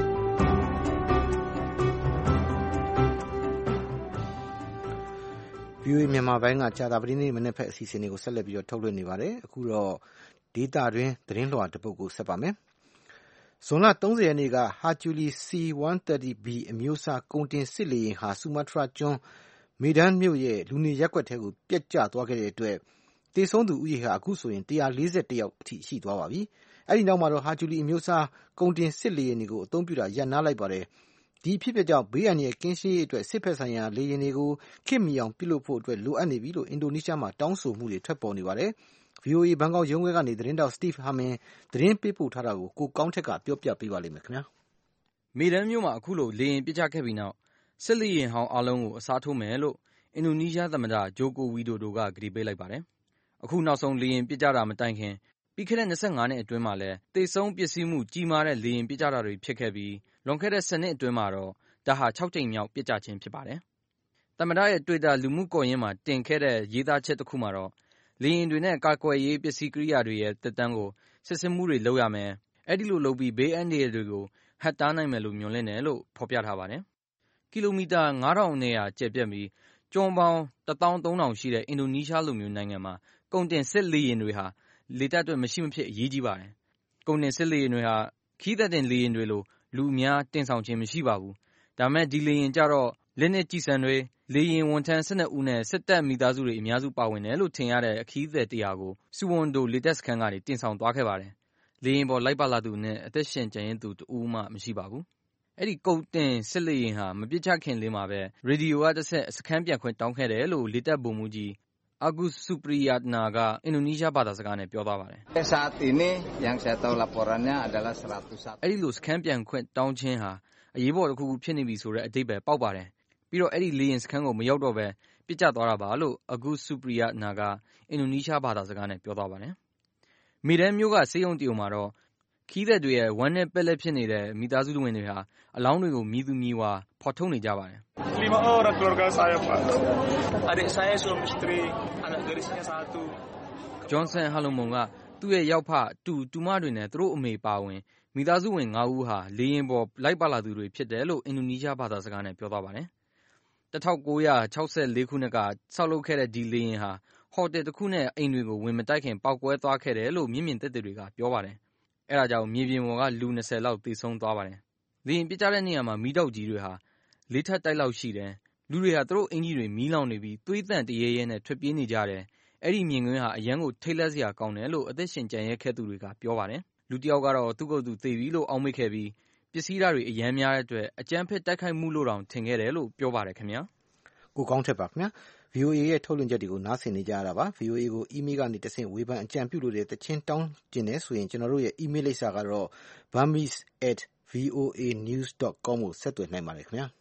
VOA မြန်မာပိုင်းကကြာသပတေးနေ့မနေ့ဖက်အစီအစဉ်တွေကိုဆက်လက်ပြီးတော့ထုတ်လွှင့်နေပါတယ်အခုတော့ဒေတာတွင်သတင်းလွှာတစ်ပုဒ်ကိုဆက်ပါမယ်ဇွန်လ30ရက်နေ့က Hercules C-130B အမျိုးအစားကုန်တင်စစ်လေယာဉ်ဟာဆူမာတြာကျွန်းမေဒန်မြို့ရဲ့လူနေရပ်ကွက်ထဲကိုပျက်ကျသွားခဲ့တဲ့အတွက်သေဆုံးသူဦးရေဟာအခုဆိုရင်141ယောက်အထိရှိသွားပါပြီ။အဲဒီနောက်မှာတော့ Hercules အမျိုးအစားကုန်တင်စစ်လေယာဉ်တွေကိုအသုံးပြုတာရပ်နားလိုက်ပါတယ်။ဒီဖြစ်ပျက်ကြောင့်ဘေးအန္တရာယ်ကင်းရှင်းရေးအတွက်စစ်ဖက်ဆိုင်ရာလေယာဉ်တွေကိုခေတ်မီအောင်ပြုလုပ်ဖို့အတွက်လိုအပ်နေပြီလို့အင်ဒိုနီးရှားမှာတောင်းဆိုမှုတွေထွက်ပေါ်နေပါတယ်။ VOA ဘန်ကောက်ရုံးခွဲကနေသတင်းတောက် Steve Herman သတင်းပေးပို့ထားတာကိုကိုကောင်းထက်ကပြောပြပေးပါလိမ့်မယ်ခင်ဗျာ။မေဒန်မြို့မှာအခုလိုလေယာဉ်ပစ်ချခဲ့ပြီးနောက်စစ်လေယာဉ်ဟောင်းအလုံးကိုအစားထိုးမယ်လို့အင်ဒိုနီးရှားသမ္မတဂျိုကိုဝီဒိုဒိုကကတိပေးလိုက်ပါတယ်။အခုနောက်ဆုံးလေယာဉ်ပစ်ချတာမတိုင်ခင်ပြီးခဲ့တဲ့25နှစ်အတွင်းမှာလည်းသေဆုံးပျက်စီးမှုကြီးမားတဲ့လေယာဉ်ပစ်ချတာတွေဖြစ်ခဲ့ပြီးလွန်ခဲ့တဲ့10နှစ်အတွင်းမှာတော့ဒါဟာ6ကြိမ်မြောက်ပစ်ချခြင်းဖြစ်ပါတယ်။သမ္မတရဲ့တွေ့တာလူမှုကွန်ရက်မှာတင်ခဲ့တဲ့ရေးသားချက်တစ်ခုမှာတော့လေယာဉ်တွေနဲ့ကာကွယ်ရေးပစ္စည်းကိရိယာတွေရဲ့တက်တန်းကိုစစ်ဆေးမှုတွေလုပ်ရမယ်။အဲ့ဒီလိုလုပ်ပြီးဘေးအန္တရာယ်တွေကိုဟတ်တားနိုင်မယ်လို့မျှော်လင့်တယ်လို့ဖော်ပြထားပါတယ်။ကီလိုမီတာ9000ကျယ်ပြန့်ပြီးကျွန်းပေါင်း13000ရှိတဲ့အင်ဒိုနီးရှားလိုမျိုးနိုင်ငံမှာကုန်တင်စစ်လေယာဉ်တွေဟာလေတပ်အတွက်မရှိမဖြစ်အရေးကြီးပါတယ်။ကုန်တင်စစ်လေယာဉ်တွေဟာခီးသက်တင်လေယာဉ်တွေလိုလူအများတင်ဆောင်ခြင်းမရှိပါဘူး။ဒါမဲ့ဒီလေယာဉ်ကြတော့လက်နက်ကြီးစံတွေလေယာဉ်ဝန်ထမ်း12ဦးနဲ့စစ်တပ်မိသားစုတွေအများစုပါဝင်တယ်လို့ထင်ရတဲ့အခီးသည်100ကိုစူဝန်ဒိုလေတပ်စခန်းကနေတင်ဆောင်သွားခဲ့ပါတယ်။လေယာဉ်ပေါ်လိုက်ပါလာသူနဲ့အသက်ရှင်ကျန်ရစ်သူတဦးမှမရှိပါဘူး။အဲ့ဒီကုန်တင်စစ်လေယာဉ်ဟာမပစ်ချခင်လေးမှာပဲရေဒီယိုကတစ်ဆက်စခန်းပြန်ခွင့်တောင်းခဲ့တယ်လို့လေတပ်ဗိုလ်မှူးကြီးAgus Supriyatna ကအင်ဒိုနီးရှားဘာသာစကားနဲ့ပြောသွားပါတယ်။ Saat ini yang saya tahu laporannya adalah 101. အဲ့ဒီလိုစခန်းပြန်ခွင့်တောင်းခြင်းဟာအရေးပေါ်တစ်ခုခုဖြစ်နေပြီဆိုတဲ့အဓိပ္ပာယ်ပေါက်ပါတယ်။ပြီးတော့အဲ့ဒီလေယာဉ်စခန်းကိုမရောက်တော့ပဲပြစ်ကျသွားတာပါလို့ Agus Supriyatna ကအင်ဒိုနီးရှားဘာသာစကားနဲ့ပြောသွားပါတယ်။မေဒန်မြို့ကစေယုံတီယိုမှာတော့ခီးသက်တွေရဲ့ဝမ်းနဲ့ပက်လက်ဖြစ်နေတဲ့မိသားစုဝင်တွေဟာအလောင်းတွေကိုမြည်သူမြည်ဝါဖော်ထုတ်နေကြပါတယ်။ 5 orang keluarga saya Pak. Adik saya suami istri, anak gadisnya 1. Johnson Halomon ကသူ့ရဲ့ယောက်ဖတူမတွေနဲ့သူတို့အမေပါဝင်မိသားစုဝင်5ဦးဟာလေယာဉ်ပေါ်လိုက်ပါလာသူတွေဖြစ်တယ်လို့အင်ဒိုနီးရှားဘာသာစကားနဲ့ပြောသွားပါတယ်။1964ခုနှစ်ကဆောက်လုပ်ခဲ့တဲ့ဒီလေယာဉ်ဟာဟိုတယ်တစ်ခုနဲ့အိမ်တွေကိုဝင်မတိုက်ခင်ပောက်ကွဲသွားခဲ့တယ်လို့မျက်မြင်သက်သေတွေကပြောပါတယ်။အဲဒါကြောင့်မြေပြင်ပေါ်ကလူ20လောက်သေဆုံးသွားပါတယ်။လေယာဉ်ပစ်ချတဲ့နေရာမှာမီးတောက်ကြီးတွေဟာလေးထပ်တိုက်လောက်ရှိတယ်။လူတွေဟာသူတို့အင်ကြီးတွေမီးလောင်နေပြီးသွေးတန့်တရေရဲနဲ့ထွက်ပြေးနေကြတယ်။အဲ့ဒီမြင်ကွင်းဟာအရန်ကိုထိတ်လန့်စရာကောင်းတယ်လို့အသက်ရှင်ကျန်ရစ်ခဲ့သူတွေကပြောပါတယ်။လူတယောက်ကတော့သူ့ကိုယ်သူသေပြီလို့အောက်မေ့ခဲ့ပြီးပစ္စည်းဓာတ်တွေအရန်များတဲ့အတွက်အကြမ်းဖက်တိုက်ခိုက်မှုလို့တောင်ထင်ခဲ့တယ်လို့ပြောပါတယ်ခင်ဗျာ။ကိုကောင်းထက်ပါခင်ဗျာ။ VOA ရဲ့ထုတ်လွှင့်ချက်တွေကိုနားဆင်နေကြရတာပါ။ VOA ကို email ကနေတဆင့်ဝေဖန်အကြံပြုလို့တဲ့တခြင်းတောင်းကျင်နေဆိုရင်ကျွန်တော်တို့ရဲ့ email လိပ်စာကတော့ burmese@voanews.com ကိုဆက်သွယ်နိုင်ပါတယ်ခင်ဗျာ။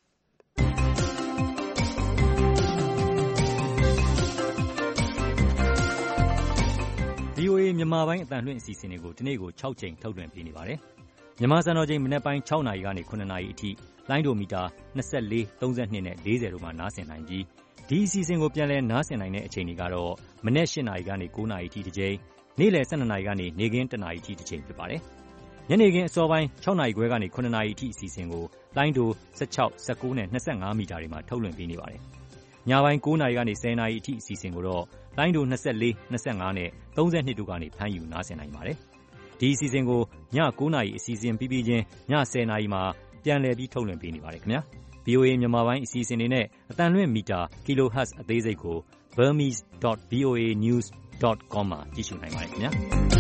VOA မြန်မာပိုင်းအသံလွှင့်အစီအစဉ်တွေကိုဒီနေ့ကို6ချိန်ထုတ်လွှင့်ပေးနေပါတယ်။မြန်မာစံတော်ချိန်မနက်ပိုင်း6နာရီကနေ9နာရီအထိလိုင်းဒိုမီတာ24, 32နဲ့40တို့မှာနားဆင်နိုင်ပြီးဒီအစီအစဉ်ကိုပြန်လည်နားဆင်နိုင်တဲ့အချိန်တွေကတော့မနက်8နာရီကနေ9နာရီအထိတစ်ချိန်နေ့လယ်12နာရီကနေနေ့ခင်း1နာရီအထိတစ်ချိန်ဖြစ်ပါတယ်။ညနေခင်းအစောပိုင်း6နာရီခွဲကနေ9နာရီအထိအစီအစဉ်ကိုလိုင်းဒို16, 19နဲ့25မီတာတွေမှာထုတ်လွှင့်ပေးနေပါတယ်။ညပိုင်း9နာရီကနေ10နာရီအထိအစီအစဉ်ကိုတော့လိုင်းဒို24, 25နဲ့32တို့ကနေဖမ်းယူနားဆင်နိုင်ပါတယ်။ဒီအစီအစဉ်ကိုည9နာရီအစီအစဉ်ပြီးပြီးချင်းည10နာရီမှာပြန်လည်ပြီးထုတ်လွှင့်ပေးနေပါတယ်ခင်ဗျာ။ VOA မြန်မာပိုင်းအစီအစဉ်တွေနဲ့အသံလွှင့်မီတာ kilohertz အသေးစိတ်ကို burmese.voanews.com မှာကြည့်ရှုနိုင်ပါတယ်ခင်ဗျာ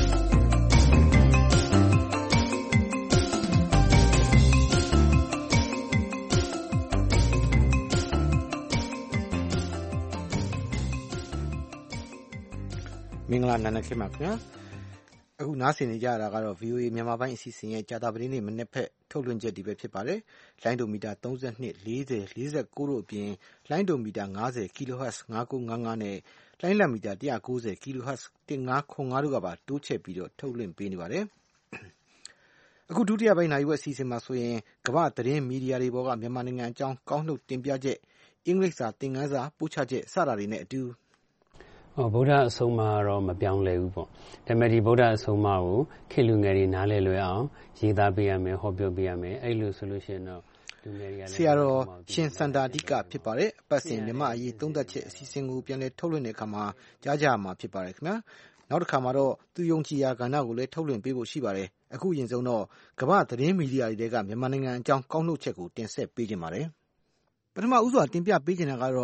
မင်္ဂလာနံနက်ခင်းပါခင်ဗျာအခုနားဆင်နေကြတာကတော့ VOA မြန်မာပိုင်းအစီအစဉ်ရဲ့ကြာသပတေးနေ့မနေ့ဖက်ထုတ်လွှင့်ချက်ဒီပဲဖြစ်ပါတယ်လိုင်းဒိုမီတာ32 40 49တို့အပြင်လိုင်းဒိုမီတာ50 kHz 5955နဲ့လိုင်းလံမီတာ190 kHz 1505တို့ကပါတိုးချဲ့ပြီးတော့ထုတ်လွှင့်ပေးနေပါတယ်အခုဒုတိယပိုင်းနိုင်ဝက်အစီအစဉ်မှာဆိုရင်ကမ္ဘာသတင်းမီဒီယာတွေပေါ်ကမြန်မာနိုင်ငံအကြောင်းကောင်းနှုတ်တင်ပြချက်အင်္ဂလိပ်စာသင်ခန်းစာပို့ချချက်စတာတွေနဲ့အတူဗုဒ္ဓအဆုံးအမတော့မပြောင်းလဲဘူးပေါ့ဒါပေမဲ့ဒီဗုဒ္ဓအဆုံးအမကိုခေတ်လူငယ်တွေနားလည်လွယ်အောင်ရေးသားပေးရမယ်ဟောပြောပေးရမယ်အဲ့လိုဆိုလို့ရှိရင်တော့လူငယ်တွေကလည်းဆရာတော်ရှင်စန္ဒာတိကဖြစ်ပါတယ်အပတ်စဉ်မြမအရေးသုံးသက်ချက်အစီအစဉ်ကိုပြန်လည်ထုတ်လွှင့်တဲ့အခါမှာကြားကြမှာဖြစ်ပါတယ်ခင်ဗျာနောက်တစ်ခါမှာတော့သူယုံကြည်ရာကဏ္ဍကိုလည်းထုတ်လွှင့်ပေးဖို့ရှိပါတယ်အခုအရင်ဆုံးတော့ကမ္ဘာသတင်းမီဒီယာတွေကမြန်မာနိုင်ငံအကြောင်းကောင်းနှုတ်ချက်ကိုတင်ဆက်ပေးခြင်းပါတယ်ပထမဦးစွာတင်ပြပေးခြင်းကတော့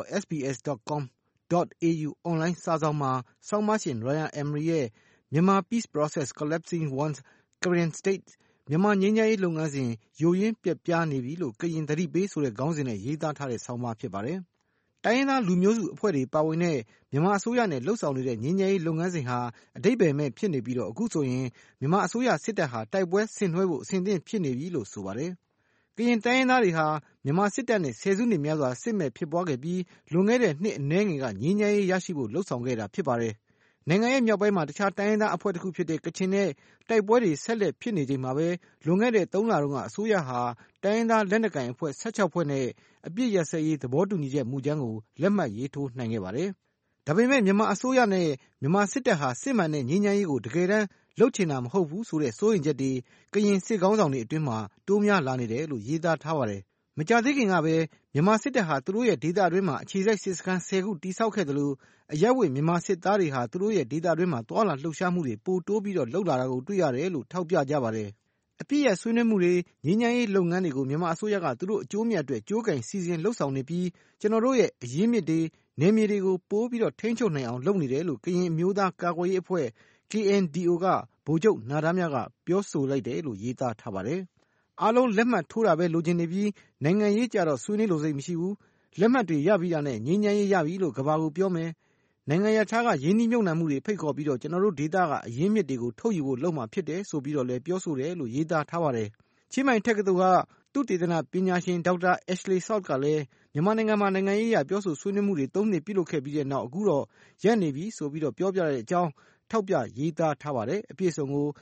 sbs.com.au online စာစောင်မှာဆောင်းပါးရှင် Ryan Emery ရဲ့မြန်မာ Peace Process Collapsing Once Current State မြန်မာငြိမ်းချမ်းရေးလုပ်ငန်းစဉ်ယိုယွင်းပျက်ပြားနေပြီလို့ကရင်သတိပေးဆိုတဲ့ခေါင်းစဉ်နဲ့ရေးသားထားတဲ့ဆောင်းပါးဖြစ်ပါတယ်။တိုင်းရင်းသားလူမျိုးစုအဖွဲ့တွေပါဝင်တဲ့မြန်မာအစိုးရနဲ့လှုပ်ဆောင်နေတဲ့ငြိမ်းချမ်းရေးလုပ်ငန်းစဉ်ဟာအဓိပ္ပာယ်မဲ့ဖြစ်နေပြီးတော့အခုဆိုရင်မြန်မာအစိုးရစစ်တပ်ဟာတိုက်ပွဲဆင်နွှဲဖို့အဆင်သင့်ဖြစ်နေပြီလို့ဆိုပါတယ်။ကရင်တိုင်းရင်းသားတွေဟာမြန်မာစစ်တပ်နဲ့ဆယ်စုနှစ်များစွာစစ်မဲ့ဖြစ်ပွားခဲ့ပြီးလွန်ခဲ့တဲ့နှစ်အနည်းငယ်ကငြိမ်းချမ်းရေးရရှိဖို့လှုပ်ဆောင်ခဲ့တာဖြစ်ပါတယ်။နိုင်ငံရဲ့မြောက်ပိုင်းမှာတခြားတိုင်းရင်းသားအဖွဲ့တစ်ခုဖြစ်တဲ့ကချင်နဲ့တိုက်ပွဲတွေဆက်လက်ဖြစ်နေချိန်မှာပဲလွန်ခဲ့တဲ့3လတုန်းကအစိုးရဟာတိုင်းရင်းသားလက်နက်ကိုင်အဖွဲ့16ဖွဲ့နဲ့အပြစ်ရစဲရေးသဘောတူညီချက်မူကြမ်းကိုလက်မှတ်ရေးထိုးနိုင်ခဲ့ပါတယ်။ဒါပေမဲ့မြန်မာအစိုးရနဲ့မြန်မာစစ်တပ်ဟာစစ်မှန်တဲ့ငြိမ်းချမ်းရေးကိုတကယ်တမ်းလုပ်ချင်တာမဟုတ်ဘူးဆိုတဲ့စိုးရိမ်ချက်တွေကရင်စစ်ကောင်းဆောင်တွေအတွင်းမှာတိုးများလာနေတယ်လို့ရေးသားထားပါတယ်။မကြာသေးခင်ကပဲမြန်မာစစ်တပ်ဟာသူတို့ရဲ့ဒေသအတွင်းမှာအခြေစိုက်စစ်စခန်း10ခုတိစောက်ခဲ့တယ်လို့အရက်ဝတ်မြန်မာစစ်သားတွေဟာသူတို့ရဲ့ဒေသအတွင်းမှာတွာလာလှုပ်ရှားမှုတွေပိုတိုးပြီးတော့လှုပ်လာတာကိုတွေ့ရတယ်လို့ထောက်ပြကြပါတယ်။အပြည့်ရဆွေးနွေးမှုတွေငြိမ်းချမ်းရေးလုပ်ငန်းတွေကိုမြန်မာအစိုးရကသူတို့အကျိုးမြတ်အတွက်ကြိုးကင်စီစဉ်လှုပ်ဆောင်နေပြီးကျွန်တော်တို့ရဲ့အရင်းမြစ်တွေနယ်မြေတွေကိုပိုးပြီးတော့ထိန်းချုပ်နိုင်အောင်လုပ်နေတယ်လို့ကရင်အမျိုးသားကာကွယ်ရေးအဖွဲ့ KNDO ကဗိုလ်ချုပ်နာဒါမြကပြောဆိုလိုက်တယ်လို့ရေးသားထားပါတယ်။အားလုံးလက်မှတ်ထိုးတာပဲလိုချင်နေပြီးနိုင်ငံရေးကြတော့ဆွေးနွေးလို့စိတ်မရှိဘူးလက်မှတ်တွေရပြီးတာနဲ့ငြိမ်းချမ်းရေးရပြီလို့ကဘာကိုပြောမယ်နိုင်ငံရခြားကရင်းနှီးမြှုပ်နှံမှုတွေဖိတ်ခေါ်ပြီးတော့ကျွန်တော်တို့ဒေသကအရင်းမြစ်တွေကိုထုတ်ယူဖို့လုပ်မှဖြစ်တယ်ဆိုပြီးတော့လည်းပြောဆိုတယ်လို့ရေးသားထားပါတယ်။ချင်းမိုင်တက္ကသိုလ်ကသူတေသနပညာရှင်ဒေါက်တာ Ashley Salt ကလည်းမြန်မာနိုင်ငံမှာနိုင်ငံရေးအရပြောဆိုဆွေးနွေးမှုတွေ3နှစ်ပြုလုပ်ခဲ့ပြီးတဲ့နောက်အခုတော့ရပ်နေပြီဆိုပြီးတော့ပြောပြတဲ့အကြောင်းထောက်ပြရေးသားထားပါတယ်။အပြည့်အစုံကို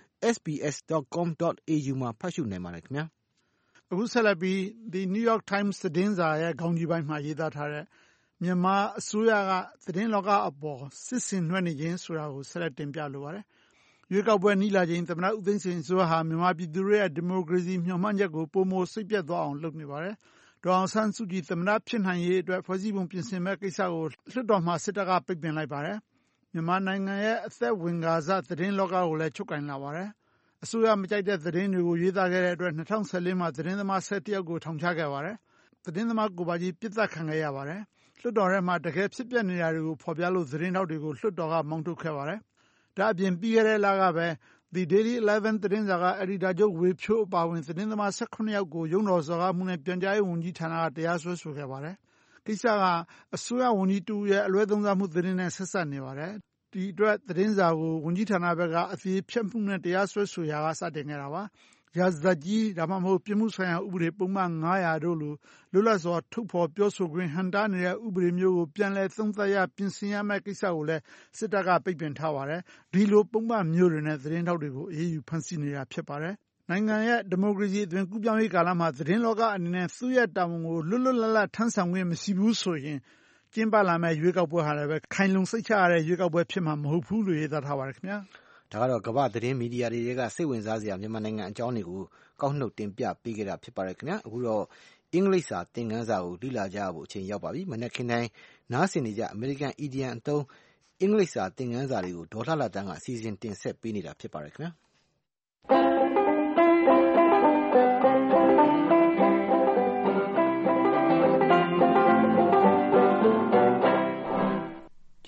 sbs.com.au မှာဖတ်ရှုနိုင်ပါတယ်ခင်ဗျာ။အခုဆက်လက်ပြီး The New York Times သတင်းစာရဲ့ခေါင်းကြီးပိုင်းမှာရေးသားထားတဲ့မြန်မာအစိုးရကသတင်းလောကအပေါ်စစ်ဆင်နွှဲနေခြင်းဆိုတာကိုဆက်လက်တင်ပြလိုပါတယ်။ရွေးကောက်ပွဲနီးလာချိန်သမ္မတဦးသိန်းစိန်အစိုးရဟာမြန်မာပြည်သူတွေရဲ့ဒီမိုကရေစီမျှော်မှန်းချက်ကိုပိုမိုစိတ်ပျက်သွားအောင်လုပ်နေပါတယ်။ဒေါ်အောင်ဆန်းစုကြည်သမ္မတဖြစ်နိုင်ရေးအတွက်ဖွဲ့စည်းပုံပြင်ဆင်မဲ့ကိစ္စကိုလွှတ်တော်မှာစစ်တပ်ကပိတ်ပင်လိုက်ပါတယ်။မြန်မာနိုင်ငံရဲ့အသက်ဝင်ကာစသတင်းလောကကိုလည်းချုပ်ကင်လာပါတယ်။အစိုးရမကြိုက်တဲ့သတင်းတွေကိုရေးသားခဲ့တဲ့အတွက်2014မှာသတင်းသမား11ယောက်ကိုထောင်ချခဲ့ပါတယ်။သတင်းသမားကိုပါကြီးပြစ်ဒဏ်ခံခဲ့ရပါတယ်။လွှတ်တော်ထဲမှာတကယ်ဖြစ်ပျက်နေတာတွေကိုဖော်ပြလို့သတင်းထောက်တွေကိုလွှတ်တော်ကမောင်းထုတ်ခဲ့ပါတယ်။ဒါအပြင်ပြီးခဲ့တဲ့လကပဲ The Daily 11သတင်းစာကအယ်ဒီတာချုပ်ဝေဖြိုးအပါဝင်သတင်းသမား18ယောက်ကိုရုံးတော်စော်ကားမှုနဲ့ပြန်ကြားရေးဝန်ကြီးဌာနကတရားစွဲဆိုခဲ့ပါတယ်။ကိစ္စကအစိုးရဝန်ကြီးတူရဲ့အလွဲသုံးစားမှုသတင်းနဲ့ဆက်စပ်နေပါတယ်။ဒီအတွက်သတင်းစာကိုဝန်ကြီးဌာနဘက်ကအသရေဖျက်မှုနဲ့တရားစွဲဆိုရာကစတင်ခဲ့တာပါ။ရာဇသတ်ကြီးဒါမှမဟုတ်ပြစ်မှုဆိုင်ရာဥပဒေပုံမှန်900တို့လိုလွတ်လပ်စွာထုတ်ဖော်ပြောဆိုခွင့်ဟန်တားနေတဲ့ဥပဒေမျိုးကိုပြန်လည်သုံးသပ်ရပြင်ဆင်ရမယ့်ကိစ္စကိုလည်းစစ်တပ်ကပိတ်ပင်ထားပါတယ်။ဒီလိုပုံမှန်မျိုးတွေနဲ့သတင်းထောက်တွေကိုအေးအေးဖမ်းဆီးနေတာဖြစ်ပါတယ်။နိုင်ငံရဲ့ဒီမိုကရေစီအသွင်ကူးပြောင်းရေးကာလမှာသတင်းလောကအနေနဲ့သူ့ရဲ့တာဝန်ကိုလွတ်လွတ်လပ်လပ်ထမ်းဆောင်ခွင့်မရှိဘူးဆိုရင်ကျင်းပလာမယ့်ရွေးကောက်ပွဲဟာလည်းပဲခိုင်လုံစိတ်ချရတဲ့ရွေးကောက်ပွဲဖြစ်မှာမဟုတ်ဘူးလို့ရေးသားထားပါတယ်ခင်ဗျာ။ဒါကတော့ကမ္ဘာသတင်းမီဒီယာတွေကစိတ်ဝင်စားစရာမြန်မာနိုင်ငံအကြောင်းတွေကိုကောက်နှုတ်တင်ပြပေးခဲ့တာဖြစ်ပါတယ်ခင်ဗျာ။အခုတော့အင်္ဂလိပ်စာသင်ခန်းစာကိုလေ့လာကြဖို့အချိန်ရောက်ပါပြီ။မနက်ခင်းတိုင်းနားဆင်နေကြအမေရိကန်အီဒီယံအသုံးအင်္ဂလိပ်စာသင်ခန်းစာတွေကိုဒေါ်လှလှတန်းကအစီအစဉ်တင်ဆက်ပေးနေတာဖြစ်ပါတယ်ခင်ဗျာ။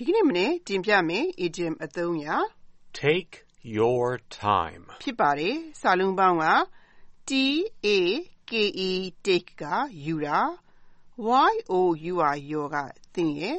ဒီကနေ့မနေ့တင်ပြမယ် idiom အသုံးအရာ Take your time ဖြစ်ပါတယ်စာလုံးပေါင်းက take take ကယူတာ your ကသင်ရဲ့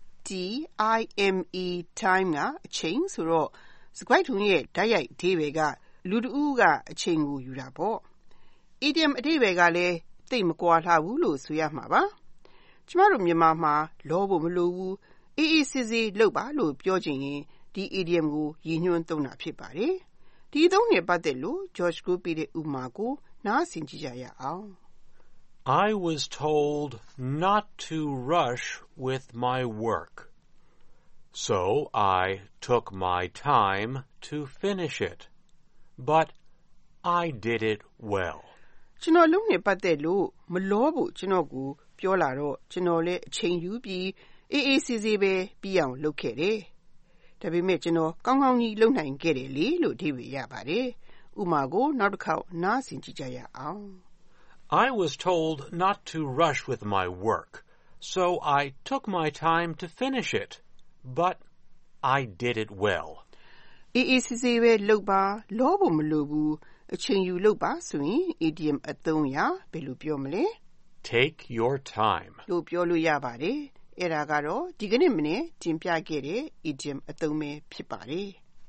time ကအချိန်ဆိုတော့စကားထုံးရဲ့တိုက်ရိုက်အဓိပ္ပာယ်ကလူတစ်ဦးကအချိန်ကိုယူတာပေါ့ idiom အဓိပ္ပာယ်ကလည်းသိပ်မကွာလှဘူးလို့ဆိုရမှာပါကျမတို့မြန်မာမှာလောဖို့မလိုဘူးအေးအေးဆေးဆေးလုပ်ပါလို့ပြောချင်ရင်ဒီ idiom ကိုရည်ညွှန်းသုံးတာဖြစ်ပါတယ်ဒီအသုံးနဲ့ပတ်သက်လို့ George ကိုပြတဲ့ဥပမာကိုနားဆင်ကြည့်ကြရအောင် I was told not to rush with my work. So I took my time to finish it. But I did it well. ကျွန်တော်လုံးနဲ့ပတ်သက်လို့မလောဖို့ကျွန်တော်ကိုပြောလာတော့ကျွန်တော်လည်းအချိန်ယူပြီးအေးအေးဆေးဆေးပဲပြီးအောင်လုပ်ခဲ့တယ်။ဒါပေမဲ့ကျွန်တော်ကောင်းကောင်းကြီးလုပ်နိုင်ခဲ့တယ်လေလို့အဓိပ္ပာယ်ရပါတယ်။ဥပမာကိုနောက်တစ်ခေါက်နားဆင်ကြည့်ကြရအောင် I was told not to rush with my work. So I took my time to finish it. But I did it well. အေးအေးဆေးဆေးပဲလုပ်ပါလောဖို့မလိုဘူးအချိန်ယူလုပ်ပါဆိုရင် idiom အသုံးအရာဘယ်လိုပြောမလဲ Take your time လို့ပြောလို့ရပါတယ်အဲ့ဒါကတော့ဒီကနေ့မနေ့တင်ပြခဲ့တဲ့ idiom အသုံးပဲဖြစ်ပါတယ်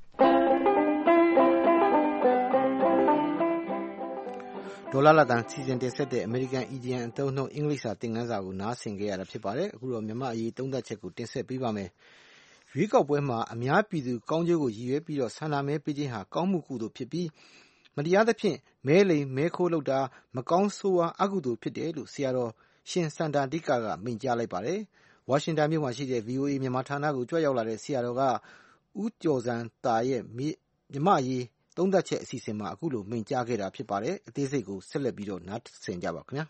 ဒေါ်လာလာတန်စီစဉ်တင်ဆက်တဲ့ American Idiom အသုံးနှုန်းအင်္ဂလိပ်စာသင်ခန်းစာကိုနားဆင်ခဲ့ရတာဖြစ်ပါတယ်အခုတော့မြန်မာအရေးသုံးသပ်ချက်ကိုတင်ဆက်ပေးပါမယ်ရွေးကောက်ပွဲမှာအများပြည်သူကောင်းကျိုးကိုရည်ရွယ်ပြီးတော့ဆန္ဒမဲပေးခြင်းဟာကောင်းမှုကုသိုလ်ဖြစ်ပြီးမတရားသဖြင့်မဲလိမ်မဲခိုးလုပ်တာမကောင်းဆိုးဝါးအကုသိုလ်ဖြစ်တယ်လို့ဆရာတော်ရှင်စန္ဒာတိကမိန့်ကြားလိုက်ပါတယ်ဝါရှင်တန်မြို့မှာရှိတဲ့ VOA မြန်မာဌာနကိုကြွရောက်လာတဲ့ဆရာတော်ကဦးကျော်စံတာရဲ့မြန်မာရေးသုံးသပ်ချက်အစီအစဉ်မှာအခုလိုမိန့်ကြားခဲ့တာဖြစ်ပါတယ်အသေးစိတ်ကိုဆက်လက်ပြီးတော့နားဆင်ကြပါခင်ဗျာ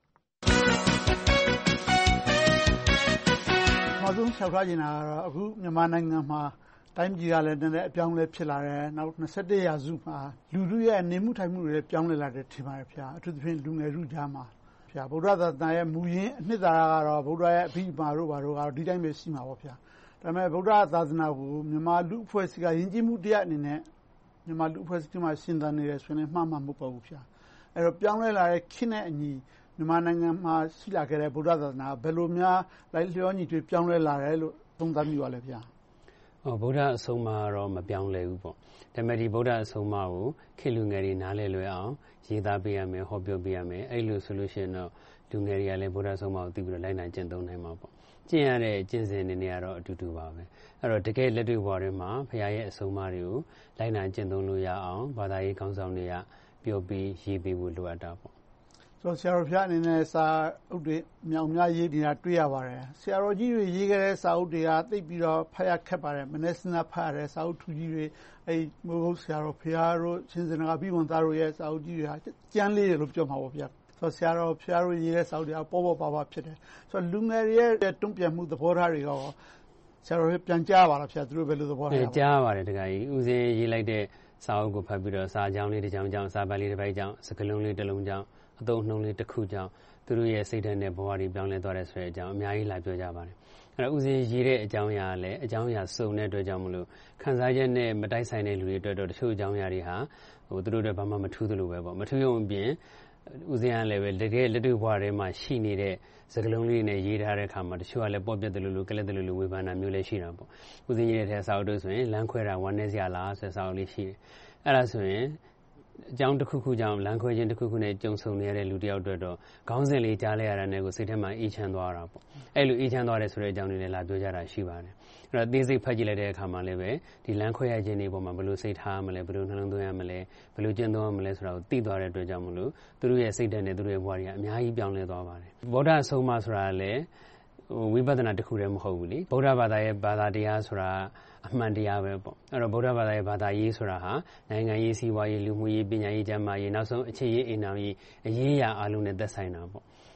မဆုံးလျှောက်ထားခြင်းကတော့အခုမြန်မာနိုင်ငံမှာတိုင်းပြည်ကလည်းနည်းနည်းအပြောင်းလဲဖြစ်လာတယ်နောက်21ရာစုမှာလူထုရဲ့နေမှုထိုင်မှုတွေပြောင်းလဲလာတယ်ထင်ပါတယ်ဗျာအထူးသဖြင့်လူငယ်ထုကြားမှာဗျာဗုဒ္ဓသာသနာရဲ့မူရင်းအနှစ်သာရကတော့ဗုဒ္ဓရဲ့အဘိဓမ္မာတို့ဘာတို့ကတော့ဒီတိုင်းပဲရှိမှာပေါ့ဗျာဒါပေမဲ့ဗုဒ္ဓသာသနာကိုမြန်မာလူအဖွဲ့အစည်းကယဉ်ကျေးမှုတရားအနေနဲ့မြန်မာလူအဖွဲ့အစည်းမှာရှင်သန်နေတယ်ဆိုရင်မှားမှာမဟုတ်ပါဘူးဗျာအဲ့တော့ပြောင်းလဲလာတဲ့ခေတ်နဲ့အညီမြန်မာနိုင်ငံမှာရှိလာခဲ့တဲ့ဗုဒ္ဓသာသနာဘယ်လိုများလိုက်လျောညီထွေပြောင်းလဲလာတယ်လို့သုံးသပ်မိပါလဲဗျာဗုဒ္ဓအဆုံးအမတော့မပြောင်းလဲဘူးပေါ့ဒါပေမဲ့ဒီဗုဒ္ဓအဆုံးအမကိုခေတ်လူငယ်တွေနားလည်လွယ်အောင်ရေးသားပေးရမယ်ဟောပြောပေးရမယ်အဲ့လိုဆိုလို့ရှိရင်တော့လူငယ်တွေကလည်းဗုဒ္ဓအဆုံးအမကိုသိပြီးတော့လိုက်နိုင်ကျင့်သုံးနိုင်မှာပေါ့ကျင့်ရတဲ့ကျင့်စဉ်တွေနဲ့ကတော့အတူတူပါပဲအဲ့တော့တကယ်လက်တွေ့ဘဝတွေမှာဘုရားရဲ့အဆုံးအမတွေကိုလိုက်နိုင်ကျင့်သုံးလို့ရအောင်ဘာသာရေးခေါင်းဆောင်တွေကပြောပြီးရေးပေးဖို့လိုအပ်တာပေါ့ဆိုဆရာတော်ဖျားအနေနဲ့စာအုပ်တွေမြောင်များရေးနေတာတွေ့ရပါတယ်ဆရာတော်ကြီးတွေရေးခဲ့တဲ့စာအုပ်တွေကသိပြီးတော့ဖတ်ရခက်ပါတယ်မနေ့စနဖတ်ရတဲ့စာအုပ်ထူကြီးတွေမိုးကုတ်ဆရာတော်ဖျားတို့ရှင်စင်ကပြီးဝန်သားတို့ရဲ့စာအုပ်ကြီးတွေကကျမ်းလေးတွေလို့ပြောမှာပေါ့ဗျာဆိုဆရာတော်ဖျားတို့ရေးတဲ့စာအုပ်တွေကပေါ်ပေါ်ပါပါဖြစ်တယ်ဆိုလူငယ်တွေရဲ့တွန့်ပြန်မှုသဘောထားတွေရောဆရာတော်ပြန်ကြားပါလားဖျားသူတို့ဘယ်လိုသဘောထားလဲကြားပါတယ်တခါကြီးဦးစင်းရေးလိုက်တဲ့စာအုပ်ကိုဖတ်ပြီးတော့စာကြောင်းလေးတစ်ကြောင်းကြောင်းစာပတ်လေးတစ်ပိုက်ကြောင်းစကားလုံးလေးတစ်လုံးကြောင်းအသုံးနှုန်းလေးတစ်ခုကြောင့်သူတို့ရဲ့စိတ်ဓာတ်နဲ့ဘဝတွေပြောင်းလဲသွားတယ်ဆိုတဲ့အကြောင်းအများကြီးလာပြောကြပါတယ်အဲ့တော့ဦးစင်းရေးတဲ့အကြောင်းအရာလည်းအကြောင်းအရာစုံတဲ့အတွက်ကြောင့်မလို့ခန်းစားချက်နဲ့မတိုက်ဆိုင်တဲ့လူတွေအတွက်တော့တချို့အကြောင်းအရာတွေဟာသူတို့တွေဘာမှမထူးသလိုပဲပေါ့မထူးရုံအပြင်ဦးစင်းကလည်းပဲတကယ်လက်တွေ့ဘဝထဲမှာရှိနေတဲ့စကားလုံးလေးနဲ့ရေးထားတဲ့အခါမှာတချို့ကလည်းပေါ့ပြတ်တယ်လို့ကလက်တယ်လို့ဝေဖန်တာမျိုးလည်းရှိတာပေါ့ဦးစင်းရေးတဲ့စာအုပ်တို့ဆိုရင်လမ်းခွဲတာဝမ်းနေစရာလားဆိုတဲ့စာအုပ်လေးရှိတယ်အဲ့ဒါဆိုရင်အကြောင်းတစ်ခုခုကြောင့်လမ်းခွဲခြင်းတစ်ခုခုနဲ့ကြုံဆုံနေရတဲ့လူတစ်ယောက်အတွက်တော့ခေါင်းစဉ်လေးကြားလိုက်ရတဲ့နဲ့ကိုစိတ်ထဲမှာအေးချမ်းသွားတာပေါ့အဲ့လိုအေးချမ်းသွားတယ်ဆိုတဲ့အကြောင်းတွေလည်းလာပြောကြတာရှိပါတယ်အဲ့တော့အသေးစိတ်ဖတ်ကြည့်လိုက်တဲ့အခါမှာလည်းပဲဒီလမ်းခွဲရခြင်းတွေပေါ်မှာဘယ်လိုစိတ်ထားမလဲဘယ်လိုနှလုံးသွင်းရမလဲဘယ်လိုကျင့်သုံးရမလဲဆိုတာကိုသိသွားတဲ့အတွက်ကြောင့်မလို့သူတို့ရဲ့စိတ်ဓာတ်နဲ့သူတို့ရဲ့ဘဝတွေကအများကြီးပြောင်းလဲသွားပါတယ်ဗုဒ္ဓအဆုံးအမဆိုတာလည်းဝိပဿနာတစ်ခုတည်းမဟုတ်ဘူးလေဗုဒ္ဓဘာသာရဲ့ဘာသာတရားဆိုတာအမှန်တရားပဲပေါ့အဲ့တော့ဗုဒ္ဓဘာသာရဲ့ဘာသာရေးဆိုတာဟာနိုင်ငံရေးစီးပွားရေးလူမှုရေးပညာရေးကျန်းမာရေးနောက်ဆုံးအခြေရေးအိမ်တော်ရေးအရေးအရာအလုံးနဲ့သက်ဆိုင်တာပေါ့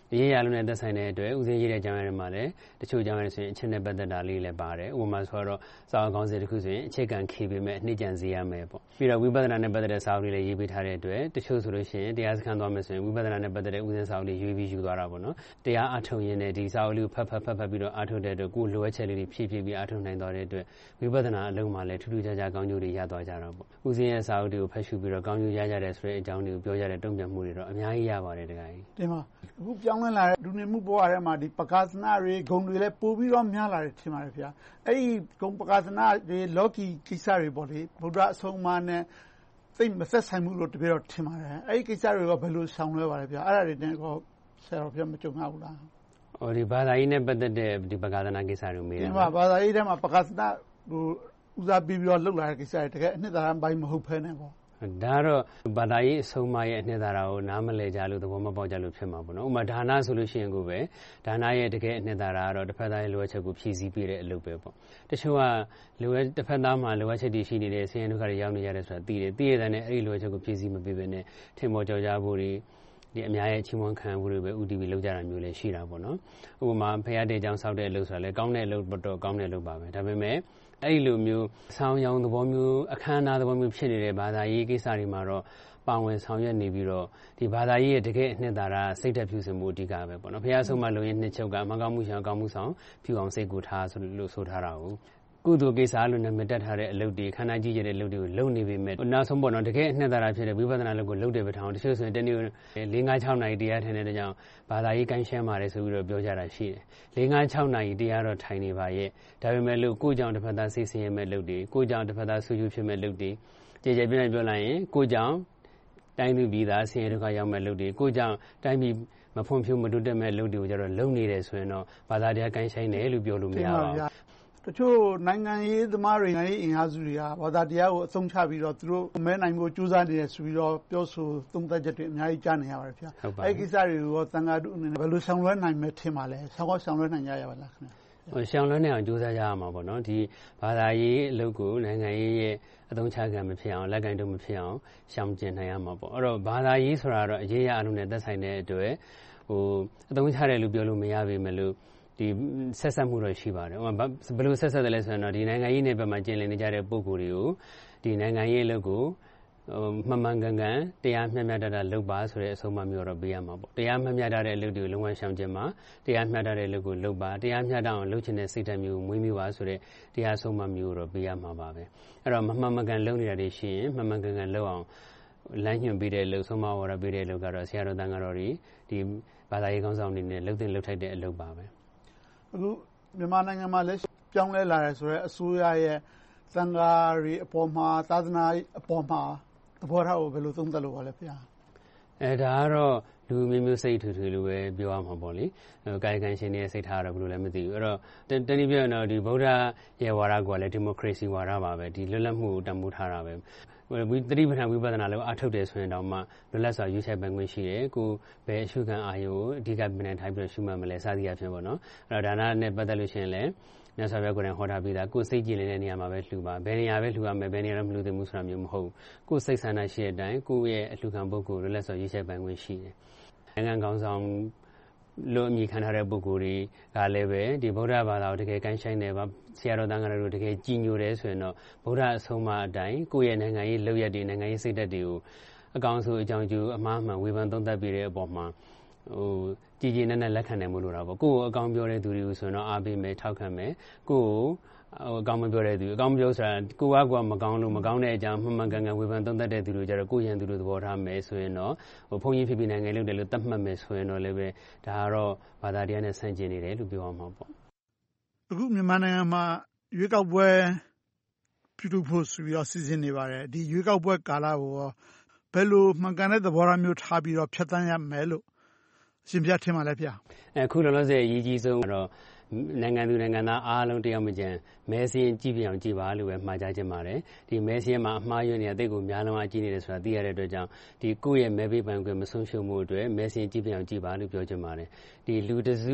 ရေးရလုံးနဲ့သက်ဆိုင်တဲ့အတွက်ဥစဉ်ရေးတဲ့ကျောင်းရည်မှာလည်းတချို့ကျောင်းရည်ဆိုရင်အချက်နဲ့ပတ်သက်တာလေးလည်းပါတယ်ဥပမာဆိုတော့စာအုပ်ကောင်းစီတစ်ခုဆိုရင်အခြေခံခေပေမဲ့အနှစ်ကျန်စေရမယ်ပေါ့ပြီးတော့ဝိပဿနာနဲ့ပတ်သက်တဲ့စာအုပ်လေးလည်းရေးပေးထားတဲ့အတွက်တချို့ဆိုလို့ရှိရင်တရားစခန်းသွားမယ်ဆိုရင်ဝိပဿနာနဲ့ပတ်သက်တဲ့ဥစဉ်စာအုပ်လေးရွေးပြီးယူသွားတာပေါ့နော်တရားအထုတ်ရင်းနဲ့ဒီစာအုပ်လေးကိုဖတ်ပြီးတော့အထုတ်တဲ့အတွက်ကိုယ်လိုအပ်ချက်လေးတွေဖြည့်ပြီးအထုတ်နိုင်သွားတဲ့အတွက်ဝိပဿနာအလုံးမှာလည်းထူးထူးခြားခြားကောင်းကျိုးတွေရသွားကြတာပေါ့ဥစဉ်ရဲ့စာအုပ်တွေကိုဖတ်ရှုပြီးတော့ကောင်းကျိုးရကြတဲ့ဆိုတဲ့အကြောင်းတွေကိုပြောကြတဲ့တုံ့ပြန်မှုတွေတော့အများကြီးရပါတယ်တခါကြီးတင်ပါအခုပြောင်းလဲလာတဲ့လူနေမှုဘဝထဲမှာဒီပကာစနာတွေဂုဏ်တွေလည်းပိုပြီးတော့များလာတယ်ထင်ပါတယ်ဗျာအဲ့ဒီဂုဏ်ပကာစနာတွေလောကီကိစ္စတွေပေါ့လေဗုဒ္ဓအဆုံးအမနဲ့သိမဆက်ဆိုင်မှုလို့တပည့်တော်ထင်ပါတယ်အဲ့ဒီကိစ္စတွေကဘယ်လိုဆောင်လွှဲပါလဲဗျာအဲ့ဒါတွေနဲ့ကောဆရာတော်ပြမကြုံရဘူးလားဒီဘာသာရေးနဲ့ပတ်သက်တဲ့ဒီပကာစနာကိစ္စတွေမေးတယ်ဒီမှာဘာသာရေးထဲမှာပကာစနာဟိုဦးစားပြီးတော့လှုပ်လာတဲ့ကိစ္စတွေတကယ်အနှစ်သာရပိုင်းမဟုတ်ဘဲနဲ့ပေါ့ဒါတော့ဘာသာရေးအဆုံးအမရဲ့အနှစ်သာရကိုနားမလည်ကြလို့သဘောမပေါက်ကြလို့ဖြစ်မှာပေါ့နော်ဥပမာဒါနဆိုလို့ရှိရင်ကိုပဲဒါနရဲ့တကယ်အနှစ်သာရကတော့တစ်ဖက်သားရဲ့လိုအပ်ချက်ကိုဖြည့်ဆည်းပေးတဲ့အလုပ်ပဲပေါ့တချို့ကတစ်ဖက်သားမှာလိုအပ်ချက်တွေရှိနေတယ်ဆင်းရဲဒုက္ခတွေရောက်နေကြတယ်ဆိုတာသိရတဲ့နဲ့အဲ့ဒီလိုအပ်ချက်ကိုဖြည့်ဆည်းမပေးဘဲနဲ့ထင်ပေါ်ကြော်ကြားဖို့တွေဒီအများရဲ့ချီးမွမ်းခံမှုတွေပဲဥတီပြီးလုပ်ကြတာမျိုးလည်းရှိတာပေါ့နော်ဥပမာဖရာတေချောင်းဆောက်တဲ့အလုပ်ဆိုတာလည်းကောင်းတဲ့အလုပ်တော့ကောင်းတဲ့အလုပ်ပါပဲဒါပေမဲ့အဲ့ဒီလိုမျိုးဆောင်းရောင်သဘောမျိုးအခမ်းအနားသဘောမျိုးဖြစ်နေတဲ့ဘာသာရေးကိစ္စတွေမှာတော့ပါဝင်ဆောင်ရွက်နေပြီးတော့ဒီဘာသာရေးရဲ့တကယ်အနှစ်သာရစိတ်သက်ဖြူစင်မှုအဓိကပဲပေါ့နော်ဖရာဆုံးမလုံရင်နှစ်ချုပ်ကအမှန်ကောင်းမှုရှင်ကောင်းမှုဆောင်ဖြူအောင်စိတ်ကိုထားလို့ဆိုထားတာကိုကုသိုလ်ကိစ္စလို့နာမည်တက်ထားတဲ့အလုပ်တွေခန္ဓာကြီးကျတဲ့အလုပ်တွေကိုလုပ်နေပေမဲ့နောက်ဆုံးပေါ့နော်တကယ်အနှစ်သာရဖြစ်တဲ့ဝိပဿနာလုပ်ကိုလုပ်တယ်ပဲထောင်တချို့ဆိုရင်တနေ့4-5-6 နာရီတရားထိုင်တဲ့ကြောင့်ဘာသာရေးကိုင်းရှမ်းပါတယ်ဆိုပြီးတော့ပြောကြတာရှိတယ်4-5-6 နာရီတရားတော့ထိုင်နေပါရဲ့ဒါပေမဲ့လို့ကိုကြောင့်တစ်ဖက်သားစိတ်ဆင်းရဲမဲ့လုပ်တွေကိုကြောင့်တစ်ဖက်သားဆူဆူဖြစ်မဲ့လုပ်တွေကြည်ကြဲပြည့်ပြောလိုက်ရင်ကိုကြောင့်တိုင်းသူပြည်သားဆင်းရဲဒုက္ခရောက်မဲ့လုပ်တွေကိုကြောင့်တိုင်းပြည်မဖွံ့ဖြိုးမတိုးတက်မဲ့လုပ်တွေကိုကြတော့လုပ်နေတယ်ဆိုရင်တော့ဘာသာတရားကိုင်းဆိုင်တယ်လို့ပြောလို့မရပါဘူးတချို့နိုင်ငံရေးသမားတွေနိုင်ငံရေးအင်အားစုတွေကဘာသာတရားကိုအသုံးချပြီးတော့သူတို့မဲနိုင်ဖို့ကြိုးစားနေတယ်ဆိုပြီးတော့ပြောဆိုသုံးသပ်ချက်တွေအများကြီးကြားနေရပါတယ်ဗျာအဲ့ဒီကိစ္စတွေကိုသံဃာတုအနေနဲ့ဘယ်လိုဆောင်လွှဲနိုင်မယ်ထင်ပါလဲဆောင်လွှဲနိုင်ကြရပါလားခင်ဗျာရှောင်းလွှဲနေအောင်ကြိုးစားကြရမှာပေါ့နော်ဒီဘာသာရေးအလုပ်ကိုနိုင်ငံရေးရဲ့အသုံးချခံမဖြစ်အောင်လက်ကင်တုံးမဖြစ်အောင်ရှောင်ကျဉ်နိုင်ရမှာပေါ့အဲ့တော့ဘာသာရေးဆိုတာတော့အရေးရအလုံးနဲ့သက်ဆိုင်တဲ့အတွက်အသုံးချတယ်လို့ပြောလို့မရပေမဲ့လို့ဒီဆက်ဆက်မှုတော့ရှိပါတယ်။ဘယ်လိုဆက်ဆက်တယ်လဲဆိုတော့ဒီနိုင်ငံရေးနယ်ပယ်မှာကျင်လည်နေကြတဲ့ပုဂ္ဂိုလ်တွေကိုဒီနိုင်ငံရေးအလုပ်ကိုမှန်မှန်ကန်ကန်တရားမျှမျှတတလုပ်ပါဆိုတဲ့အဆုံးအမမျိုးတော့ပေးရမှာပေါ့။တရားမျှမျှတတဲ့အလုပ်တွေကိုလုံးဝရှောင်ကျဉ်ပါတရားမျှတတဲ့အလုပ်ကိုလုပ်ပါတရားမျှတအောင်လုပ်ချင်တဲ့စိတ်ဓာတ်မျိုးမွေးမြူပါဆိုတဲ့တရားဆုံးအမမျိုးတော့ပေးရမှာပါပဲ။အဲ့တော့မမှန်မှန်ကန်လုပ်နေတာတွေရှိရင်မှန်မှန်ကန်ကန်လုပ်အောင်လမ်းညွှန်ပေးတဲ့အလုပ်ဆုံးမဝါဒပေးတဲ့အလုပ်ကတော့ဆရာတော်တန်ဃာတော်တွေဒီဘာသာရေးကောင်းဆောင်တွေနဲ့လုပ်တင်လုပ်ထိုက်တဲ့အလုပ်ပါပဲ။အခုမြန်မာနိုင်ငံမှာလက်ပြောင်းလဲလာတယ်ဆိုတော့အစိုးရရဲ့သံဃာတွေအပေါ်မှာသာသနာအပေါ်မှာသဘောထားကိုဘယ်လိုသုံးသပ်လို့ပါလဲဗျာဒါကတော့လူမျိုးစိတ်ထူထူလိုပဲပြောရမှာပေါ့လေကာယကံရှင်ရဲ့စိတ်ထားတော့ဘယ်လိုလဲမသိဘူးအဲ့တော့တနည်းပြောရင်တော့ဒီဗုဒ္ဓရဲ့ဝါဒကလည်းဒီမိုကရေစီဝါဒပါပဲဒီလွတ်လပ်မှုကိုတန်ဖိုးထားတာပဲသတိပဋ္ဌာန်ဝိပဿနာလို့အထုတ်တယ်ဆိုရင်တော့မှလွတ်လပ်စွာရွေးချယ်ပိုင်ခွင့်ရှိတယ်ကိုဘယ်အရှုခံအာရုံကိုအဓိကပြန်ထိုင်ပြီးရှုမှတ်မလဲစသည်အဖြစ်ပေါ့နော်အဲ့တော့ဒါနနဲ့ပတ်သက်လို့ရှိရင်လည်းမြတ်စွာဘုရားကိုယ်တိုင်ဟောထားပြီးသားကိုယ်စိတ်ကြည်နေတဲ့နေရာမှာပဲလှူပါဘယ်နေရာပဲလှူရမယ်ဘယ်နေရာတော့မလှူသင့်ဘူးဆိုတာမျိုးမဟုတ်ကိုယ်စိတ်ဆန္ဒရှိတဲ့အတိုင်းကိုယ့်ရဲ့အလှူခံပုဂ္ဂိုလ်လွတ်လပ်စွာရွေးချယ်ပိုင်ခွင့်ရှိတယ်နိုင်ငံကောင်းဆောင်လို့အမည်ခံထားတဲ့ပုဂ္ဂိုလ်တွေကလည်းပဲဒီဗုဒ္ဓဘာသာကိုတကယ်ကိုင်းဆိုင်တယ်ပါဆရာတော်တန်ခါတို့တကယ်ကြည်ညိုတယ်ဆိုရင်တော့ဗုဒ္ဓအဆုံးအမအတိုင်းကိုယ့်ရဲ့နိုင်ငံရေးလုပ်ရက်တွေနိုင်ငံရေးစိတ်ဓာတ်တွေကိုအကောင်ဆိုအကြောင်းကျိုးအမှားမှန်ဝေဖန်သုံးသပ်ပြီးတဲ့အပေါ်မှာကြည်ကြည်နက်နက်လက်ခံနိုင်မှုလို့တာပေါ့ကိုယ့်ကိုအကောင်ပြောတဲ့သူတွေကိုဆိုရင်တော့အားပေးမယ်ထောက်ခံမယ်ကိုယ့်ကိုအကောင်မပြောတဲ့သူအကောင်မပြောဆိုတာကိုကမကောင်းလို့မကောင်းတဲ့အကြောင်းမှန်မှန်ကန်ကန်ဝေဖန်သုံးသပ်တဲ့သူတွေကြတော့ကိုယ့်ရန်သူတို့သဘောထားမယ်ဆိုရင်တော့ဘုန်းကြီးဖြစ်ပြီးနိုင်ငံလုပ်တယ်လို့သတ်မှတ်မယ်ဆိုရင်တော့လည်းပဲဒါကတော့ဘာသာတရားနဲ့ဆန့်ကျင်နေတယ်လို့ပြောအောင်မှာပေါ့အခုမြန်မာနိုင်ငံမှာရွေးကောက်ပွဲပြုလုပ်ဖို့ဆိုပြီးတော့စီစဉ်နေပါတယ်ဒီရွေးကောက်ပွဲကာလကိုဘယ်လိုမှန်ကန်တဲ့သဘောထားမျိုးထားပြီးတော့ဖြတ်သန်းရမယ်လို့ရှင်ပြထင်ပါလဲဗျာအခုလောလောဆယ်အရေးကြီးဆုံးကတော့နိုင်ငံသူနိုင်ငံသားအားလုံးတယောက်မကျန်မဲစင်းကြည့်ပြအောင်ကြည့်ပါလို့ပဲမှာကြားချင်ပါတယ်ဒီမဲစင်းမှာအမှားယွင်းနေတဲ့အသိကိုများလုံးအကြည့်နေတယ်ဆိုတာသိရတဲ့အတွက်ကြောင့်ဒီကိုယ့်ရဲ့မဲပေးပိုင်ခွင့်မဆုံးရှုံးမှုအတွက်မဲစင်းကြည့်ပြအောင်ကြည့်ပါလို့ပြောချင်ပါတယ်ဒီလူတစု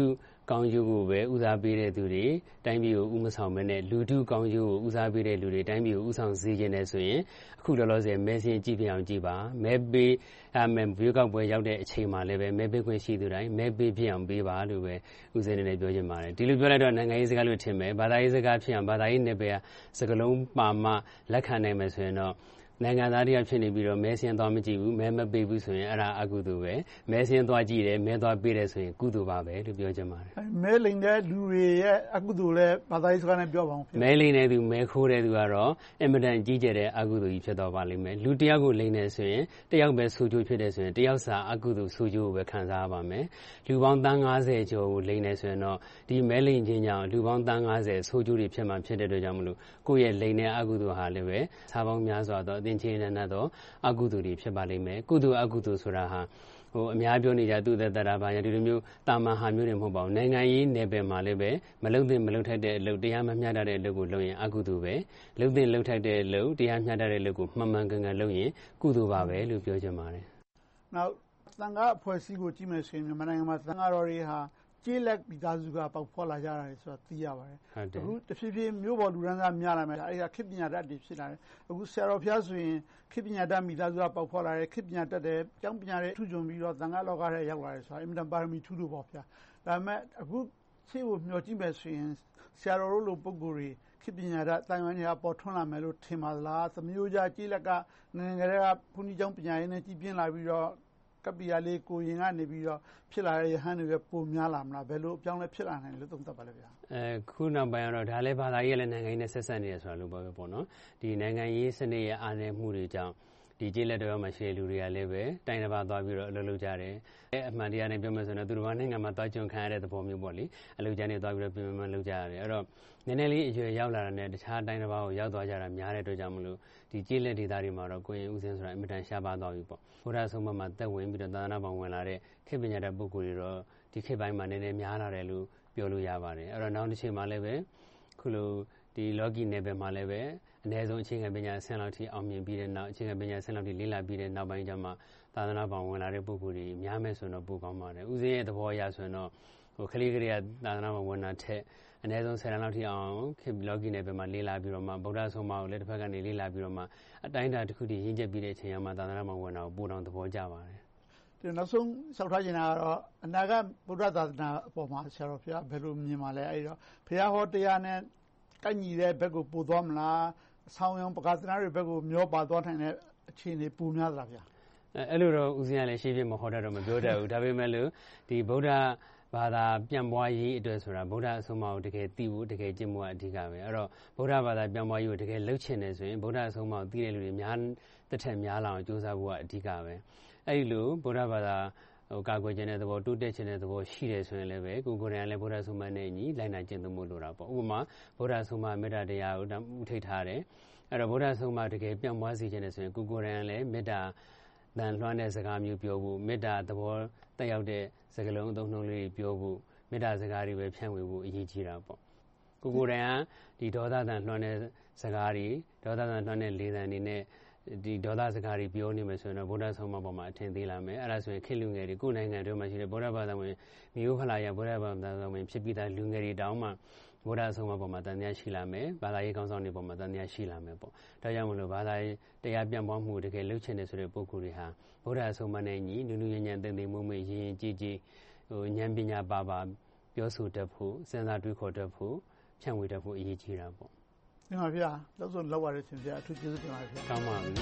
ကောင်းကျိုးကိုပဲဦးစားပေးတဲ့သူတွေတိုင်းပြည်ကိုဦးမဆောင်ဘဲနဲ့လူထုကောင်းကျိုးကိုဦးစားပေးတဲ့လူတွေတိုင်းပြည်ကိုဦးဆောင်စေချင်တယ်ဆိုရင်အခုလောလောဆယ်မဲစင်းကြည့်ပြအောင်ကြည့်ပါမဲပေးရွေးကောက်ပွဲရောက်တဲ့အချိန်မှာလည်းပဲမဲပေးခွင့်ရှိသူတိုင်းမဲပေးပြအောင်ပေးပါလို့ပဲဦးစင်းနေပြောချင်ပါတယ်ဒီလိုပြောလိုက်တော့နိုင်ငံရေးစကားလို့ထင်မယ်ဘာသာရေးစကားဖြစ်အောင်ဘာသာရေးနယ်ပယ်စကားလုံးပါမှလက်ခံနိုင်မယ်ဆိုရင်တော့နိုင်ငံသားတရားဖြစ်နေပြီးတော့မဲစင်းသွားမကြည့်ဘူးမဲမပေးဘူးဆိုရင်အဲ့ဒါအကုသိုလ်ပဲမဲစင်းသွားကြည့်တယ်မဲသွားပေးတယ်ဆိုရင်ကုသိုလ်ပါပဲလို့ပြောချင်ပါတယ်မဲလိမ်တဲ့လူတွေရဲ့အကုသိုလ်လည်းဘာသာရေးစကားနဲ့ပြောပါအောင်မဲလိမ်တဲ့သူမဲခိုးတဲ့သူကတော့အင်မတန်ကြီးကျယ်တဲ့အကုသိုလ်ကြီးဖြစ်တော့ပါလိမ့်မယ်လူတယောက်ကိုလိမ်နေဆိုရင်တယောက်ပဲဆိုးကျိုးဖြစ်တယ်ဆိုရင်တယောက်စာအကုသိုလ်ဆိုးကျိုးကိုပဲခံစားရပါမယ်လူပေါင်းတန်း90ကျော်ကိုလိမ်နေဆိုရင်တော့ဒီမဲလိမ်ခြင်းကြောင့်လူပေါင်းတန်း90ဆိုးကျိုးတွေဖြစ်မှဖြစ်တဲ့အတွက်ကြောင့်မလို့ကိုယ့်ရဲ့လိမ်တဲ့အကုသိုလ်ဟာလည်းပဲစားပေါင်းများစွာသောအသင်္ချေနန္ဒသောအကုသိုလ်တွေဖြစ်ပါလိမ့်မယ်ကုသိုလ်အကုသိုလ်ဆိုတာဟာအများပြောနေကြသူသက်တာဘာညာဒီလိုမျိုးတာမန်ဟာမျိုးတွေမဟုတ်ပါဘူးနိုင်ငံရေးနယ်ပယ်မှာလည်းပဲမလုံသင့်မလုံထိုက်တဲ့အလုပ်တရားမမျှတတဲ့အလုပ်ကိုလုပ်ရင်အကုသိုလ်ပဲလုံသင့်လုံထိုက်တဲ့အလုပ်တရားမျှတတဲ့အလုပ်ကိုမှန်မှန်ကန်ကန်လုပ်ရင်ကုသိုလ်ပါပဲလို့ပြောချင်ပါတယ်နောက်သံဃာအဖွဲ့အစည်းကိုကြည့်မယ်ဆိုရင်မြန်မာနိုင်ငံမှာသံဃာတော်တွေဟာကျေးလက်မိသားစုကပေါက်ဖော်လာကြတာလေဆိုတာသိရပါတယ်အခုတဖြည်းဖြည်းမျိုးပေါ်လူရန်ကများလာမယ်အဲ့ဒါခေတ်ပညာတတ်တွေဖြစ်လာတယ်အခုဆရာတော်ဖျားဆိုရင်ခေတ်ပညာတတ်မိသားစုကပေါက်ဖော်လာတယ်ခေတ်ပညာတတ်တယ်ကျောင်းပညာတွေထူးချွန်ပြီးတော့သံဃာလောကထဲရောက်လာတယ်ဆိုတာအင်မတန်ပါရမီထူးလို့ပေါ့ဗျာဒါပေမဲ့အခုရှေ့ကိုမျှော်ကြည့်မယ်ဆိုရင်ဆရာတော်တို့လိုပုဂ္ဂိုလ်တွေခေတ်ပညာတတ်တိုင်ဝမ်တွေကပေါ်ထွန်းလာမယ်လို့ထင်ပါသလားသမျိုးကြားကျေးလက်ကနိုင်ငံတွေကဘုန်းကြီးကျောင်းပညာရေးနဲ့ကြီးပြင်းလာပြီးတော့ကပ္ပိယလေးကိုရင်ကနေပြီးတော့ဖြစ်လာတဲ့ယဟန်တွေပဲပုံများလာမလားဘယ်လိုအပြောင်းလဲဖြစ်လာနိုင်လို့သုံးသပ်ပါလဲဗျာခုနောက်ပိုင်းကတော့ဒါလည်းဘာသာရေးလည်းနိုင်ငံရေးနဲ့ဆက်ဆက်နေရဆိုတာလို့ပြောပဲပေါ့နော်ဒီနိုင်ငံရေးစနစ်ရဲ့အားနည်းမှုတွေကြောင့်ဒီကျေးလက်တော်မှာရှိတဲ့လူတွေကလည်းပဲတိုင်းတစ်ပါးသွားပြီးတော့အလုပ်လုပ်ကြတယ်အမှန်တရားနဲ့ပြောမယ်ဆိုရင်သူတို့ကနိုင်ငံမှာသွားကြုံခံရတဲ့သဘောမျိုးပေါ့လေအလုပ်ကြမ်းတွေသွားပြီးတော့ပြင်ပမှာလုပ်ကြရတယ်အဲ့တော့နည်းနည်းလေးအရွယ်ရောက်လာတာနဲ့တခြားတိုင်းတစ်ပါးကိုရောက်သွားကြတာများတဲ့အတွက်ကြောင့်မလို့ဒီကျေးလက်ဒေသတွေမှာတော့ကိုရင်ဦးစင်းဆိုတာအင်မတန်ရှားပါသွားပြီပေါ့ဘုရားဆုံးမမှာတက်ဝင်ပြီးတော့သာသနာ့ဘောင်ဝင်လာတဲ့ခေတ်ပညာတတ်ပုဂ္ဂိုလ်တွေတော့ဒီခေတ်ပိုင်းမှာနည်းနည်းများလာတယ်လို့ပြောလို့ရပါတယ်အဲ့တော့နောက်တစ်ချိန်မှာလည်းပဲခုလိုဒီလောကီနယ်ပယ်မှာလည်းပဲအနည်းဆုံးအခြေခံပညာဆင်းလောက်ထိအောင်မြင်ပြီးတဲ့နောက်အခြေခံပညာဆင်းလောက်ထိလေ့လာပြီးတဲ့နောက်ပိုင်းကျမှသာသနာ့ဘောင်ဝင်လာတဲ့ပုဂ္ဂိုလ်တွေများမယ်ဆိုတော့ပိုကောင်းပါတယ်ဦးစင်းရဲ့သဘောအရဆိုရင်တော့ခလေးကလေးကသာသနာ့ဘောင်ဝင်တာထက်အနည်းဆုံး10လောက်ထိအောင်ခေတ်လောကီနယ်ပယ်မှာလေ့လာပြီးတော့မှဗုဒ္ဓဆုံးမကိုလည်းတစ်ဖက်ကနေလေ့လာပြီးတော့မှအတိုင်းအတာတစ်ခုတည်းရင်းချက်ပြီးတဲ့အချိန်မှာသာသနာ့ဘောင်ဝင်တာကိုပိုတောင်သဘောကျပါတယ်ဒီနောက်ဆုံးဆောက်ထားခြင်းကတော့အနာဂတ်ဗုဒ္ဓသာသနာအပေါ်မှာဆရာတော်ဘုရားဘယ်လိုမြင်ပါလဲအဲ့တော့ဘုရားဟောတရားနဲ့ကိုက်ညီတဲ့ဘက်ကိုပို့သွားမလားအဆောင်ရောင်ပကာသနာတွေဘက်ကိုမျောပါသွားနိုင်တဲ့အခြေအနေပူများသလားဗျာအဲ့လိုတော့ဦးဇင်းကလည်းရှင်းပြမဟောတတ်တော့မပြောတတ်ဘူးဒါပေမဲ့လို့ဒီဗုဒ္ဓဘာသာပြန်ပွားရေးအတွက်ဆိုတာဗုဒ္ဓအဆုံးအမကိုတကယ်သိဖို့တကယ်ကျင့်ဖို့အဓိကပဲအဲ့တော့ဗုဒ္ဓဘာသာပြန်ပွားရေးကိုတကယ်လှုပ်ချင်တယ်ဆိုရင်ဗုဒ္ဓအဆုံးအမကိုသိတဲ့လူတွေများတစ်ထက်များလာအောင်ကြိုးစားဖို့ကအဓိကပဲအဲ့ဒီလိုဗုဒ္ဓဘာသာကာကွယ်ခြင်းတဲ့သဘောတိုးတက်ခြင်းတဲ့သဘောရှိတယ်ဆိုရင်လည်းပဲကိုယ်ကိုယ်တိုင်လည်းဗုဒ္ဓဆုံးမနဲ့ညီလိုက်နိုင်ကျင့်သုံးဖို့လိုတာပေါ့ဥပမာဗုဒ္ဓဆုံးမမေတ္တာတရားကိုဥထိတ်ထားတယ်အဲ့တော့ဗုဒ္ဓဆုံးမတကယ်ပြန်ပွားစေခြင်းနဲ့ဆိုရင်ကိုယ်ကိုယ်တိုင်လည်းမေတ္တာတန်လွှမ်းတဲ့စကားမျိုးပြောဖို့မေတ္တာသဘောတက်ရောက်တဲ့စကားလုံးအသုံးနှုန်းလေးပြောဖို့မေတ္တာစကားတွေပဲဖြန့်ဝေဖို့အရေးကြီးတာပေါ့ကိုယ်ကိုယ်တိုင်ကဒီဒေါသတန်လွှမ်းတဲ့စကားတွေဒေါသတန်လွှမ်းတဲ့လေသံတွေနဲ့ဒီဒေါသစကားတွေပြောနေမယ်ဆိုရင်တော့ဗုဒ္ဓဆုံးမပေါ်မှာအထင်သေးလာမယ်အဲ့ဒါဆိုရင်ခေတ်လူငယ်တွေကိုယ်နိုင်ငံတွေမှာရှိတဲ့ဗုဒ္ဓဘာသာဝင်မျိုးခလာရဗုဒ္ဓဘာသာဝင်ဖြစ်ပြီးသားလူငယ်တွေတောင်းမှဗုဒ္ဓဆုံးမပေါ်မှာတန်တရားရှိလာမယ်ဘာသာရေးကောင်းဆောင်တွေပေါ်မှာတန်တရားရှိလာမယ်ပေါ့ဒါကြောင့်မလို့ဘာသာရေးတရားပြန့်ပွားမှုတကယ်လှုပ်ချင်တယ်ဆိုတဲ့ပုဂ္ဂိုလ်တွေဟာဗုဒ္ဓဆုံးမနဲ့ညီနုနုညံ့ညံ့သိမ့်သိမ့်မွေ့မွေ့ရင်းရင်းကြည်ကြည်ဉာဏ်ပညာပါပြောဆိုတတ်ဖို့စဉ်းစားတွေးခေါ်တတ်ဖို့ဖြန့်ဝေတတ်ဖို့အရေးကြီးတာပေါ့တင်ပါဗျာလောက်ဆိုလောက်ပါရရှင်ဗျာအထူးကျေးဇူးတင်ပါတယ်ဗျာကောင်းပါပြီ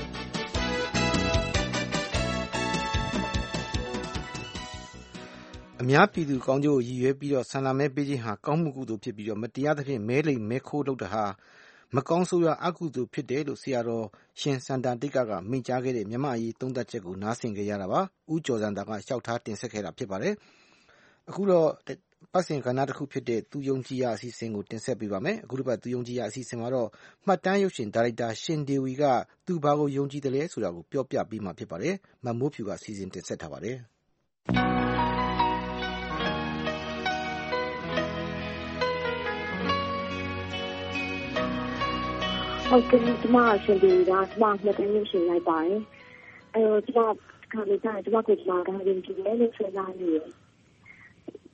အများပြည်သူကောင်းကျိုးရည်ရွယ်ပြီးတော့ဆန္ဒမဲပေးခြင်းဟာကောင်းမှုကုသိုလ်ဖြစ်ပြီးတော့မတရားသဖြင့်မဲလိမ်မဲခိုးလုပ်တာဟာမကောင်းဆိုးရွားအကုသိုလ်ဖြစ်တယ်လို့ဆရာတော်ရှင်စန္ဒန်တိတ်ကမိန့်ကြားခဲ့တဲ့မြမအရေးသုံးသပ်ချက်ကိုနားဆင်ကြရတာပါဦးကျော်စံတာကလျှောက်ထားတင်ဆက်ခဲ့တာဖြစ်ပါတယ်အခုတော့ပတ်စဉ်ကဏ္ဍတစ်ခုဖြစ်တဲ့သူယုံကြည်ရအစီအစဉ်ကိုတင်ဆက်ပေးပါမယ်အခုတစ်ပတ်သူယုံကြည်ရအစီအစဉ်မှာတော့မှတ်တမ်းရုပ်ရှင်ဒါရိုက်တာရှင်ဒေဝီကသူဘာကိုယုံကြည်တယ်လဲဆိုတာကိုပြောပြပေးမှာဖြစ်ပါတယ်မမိုးဖြူကစီစဉ်တင်ဆက်ထားပါတယ်ဟုတ်ကဲ့ဒီမှာရှင်ဒေဝီကဒီမှာမှတ်တမ်းရုပ်ရှင်လိုက်ပါတယ်ဒီမှာခါလေးကျရင်ဒီမှာကိုဒီမှာကယုံကြည်တယ်လို့ဆိုလာနေတယ်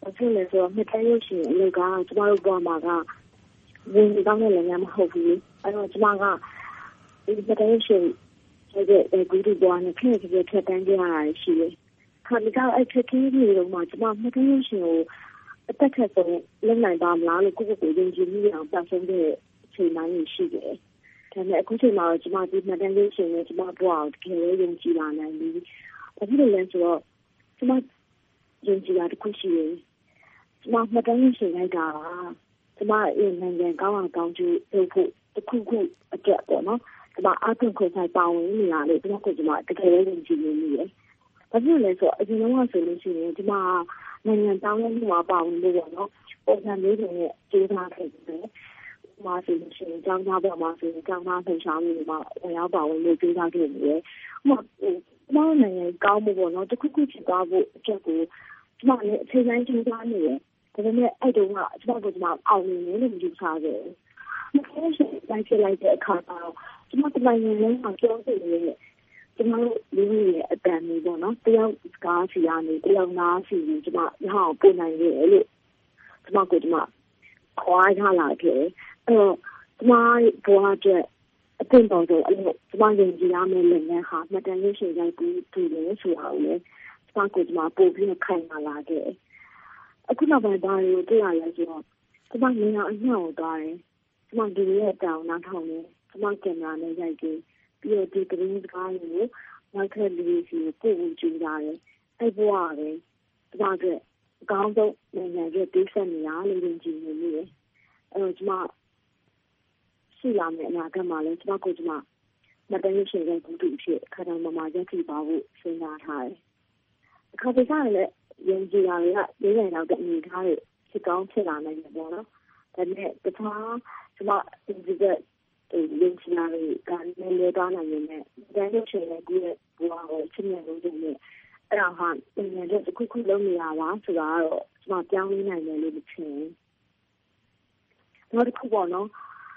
ဘာဖြစ်လဲဆိုတော့နှစ်တိုင်းရုပ်ရှင်အလုပ်ကကျမတို့ဘဝမှာကဝင်ကောင်းတဲ့လည်းမဟုတ်ဘူးအဲ့တော့ကျမကဒီနှစ်တိုင်းရုပ်ရှင်ရဲ့ဂုဏ်ဘဝနဲ့ဖြစ်ဖြစ်ဖြတ်တန်းကြရတာရှိတယ်ခါဒီကအဲ့ဖြစ်ကြီးတွေတော့မှကျမနှစ်တိုင်းရုပ်ရှင်ကိုအသက်ထက်ဆုံးလုံနိုင်ပါမလားလို့ကိုယုံကြည်မှုအောင်ပတ်ဆုံးတဲ့အချိန်မှရှိတယ်ဒါပေမဲ့အခုချိန်မှာကျမဒီနှစ်တိုင်းရုပ်ရှင်နဲ့ကျမဘဝကိုတကယ်ယုံကြည်လာနိုင်ပြီဘာဖြစ်လို့လဲဆိုတော့ကျမယုံကြည်တာတစ်ခုရှိတယ်ကျမနှစ်တိုင်းရုပ်ရှင်လိုက်တာကျမရဲ့နိုင်ငံကောင်းအောင်ကောင်းကျိုးလုပ်ဖို့တစ်ခုခုအတွက်ပေါ့နော်ကျမအားထုတ်ခွင့်ဆိုင်ပါဝင်နေရလို့ကျမကတကယ်ယုံကြည်နေတယ်ဘာဖြစ်လို့လဲဆိုတော့အရင်ကဆိုလို့ရှိရင်ကျမနိုင်ငံတောင်းမှုမှာပါဝင်လို့ပေါ့နော်ပုံစံမျိုးတွေနဲ့ကျေးဇူးထားခဲ့တယ်မှာဆိုလို့ရှိရင်ကျောင်းသားဘက်မှာဆိုရင်ကျောင်းသားလှူရှားမှုမှာဝင်ရောက်ပါဝင်လို့ကျေးဇူးထားခဲ့တယ်ကျမနိုင်ငံကောင်းမှုပေါ့နော်တစ်ခုခုဖြစ်သွားဖို့အချက်ကိုကျမလည်းအချိန်တိုင်းကျေးဇူးထားနေတယ်ဒါပေမဲ့အဲ့တုန်းကကျမအောင်နေတယ်လို့ယူဆခဲ့တယ်မဟုတ်ရှင်လိုက်ဖြစ်လိုက်တဲ့အခါမှာကျမတနိုင်ငံလုံးမှာပြောဆိုနေတဲ့ကျမတို့လူတွေရဲ့အတန်မျိုးပေါ့နော်တယောက်စကားစီရနေတယောက်နားစီကိုကျမရအောင်ပို့နိုင်ရတယ်လို့ကျမခေါ်ထားလာခဲ့အဲ့တော့ကျမဘဝအတွက်အသင့်တော်ဆုံးအဲ့လိုကျမယုံကြည်ရမယ့်လက်နက်ဟာနှစ်တိုင်းရုပ်ရှင်ရိုက်ပြီးတူတယ်ဆိုတာကိုလည်းကျမပို့ပြီးခိုင်မာလာခဲ့အခုနောက်ပိုင်းဘာလို့တွေ့ရလဲဆိုတော့ကျမနေရာအနှံ့ကိုသွားတယ်ကျမဒီရဲ့တောင်နားထောင်နေကျမကင်မရာနဲ့ရိုက်တယ်ပြီးတော့ဒီသတင်းစကားတွေကိုနောက်ထပ်လူတွေစီပို့ဖို့ကြိုးစားတယ်အဲ့ဘဝပဲကျမတို့အကောင်းဆုံးနိုင်ငံရဲ့တိဆက်နေရလို့ယုံကြည်နေတယ်အဲ့တော့ကျမရှိလာမယ့်အနာဂတ်မှာလည်းကျမနှစ်တိုင်းရုပ်ရှင်ရိုက်ကူးသူဖြစ်ခါတိုင်းမှာရက်ကြည့်ပါဖို့စဉ်းစားထားတယ်အခါတခါလည်းယုံကြည်တာတွေကလေးနိုင်တော့တဲ့အနေထားတွေဖြစ်ကောင်းဖြစ်လာနိုင်တယ်ပေါ့နော်ဒါပေမဲ့တခြားကျမဒီကယုံကြည်တာတွေကလည်းလဲသွားနိုင်နေတယ်ဒါရုပ်ရှင်ရိုက်ကူးတဲ့ဘဝကိုချင်းမြန်လို့နေအဲ့ဒါဟာနိုင်ငံရဲ့တစ်ခုခုလုံးနေရပါဆိုတာတော့ကျမပြောင်းလဲနိုင်တယ်လို့မထင်ဘူးနောက်တစ်ခုပေါ့နော်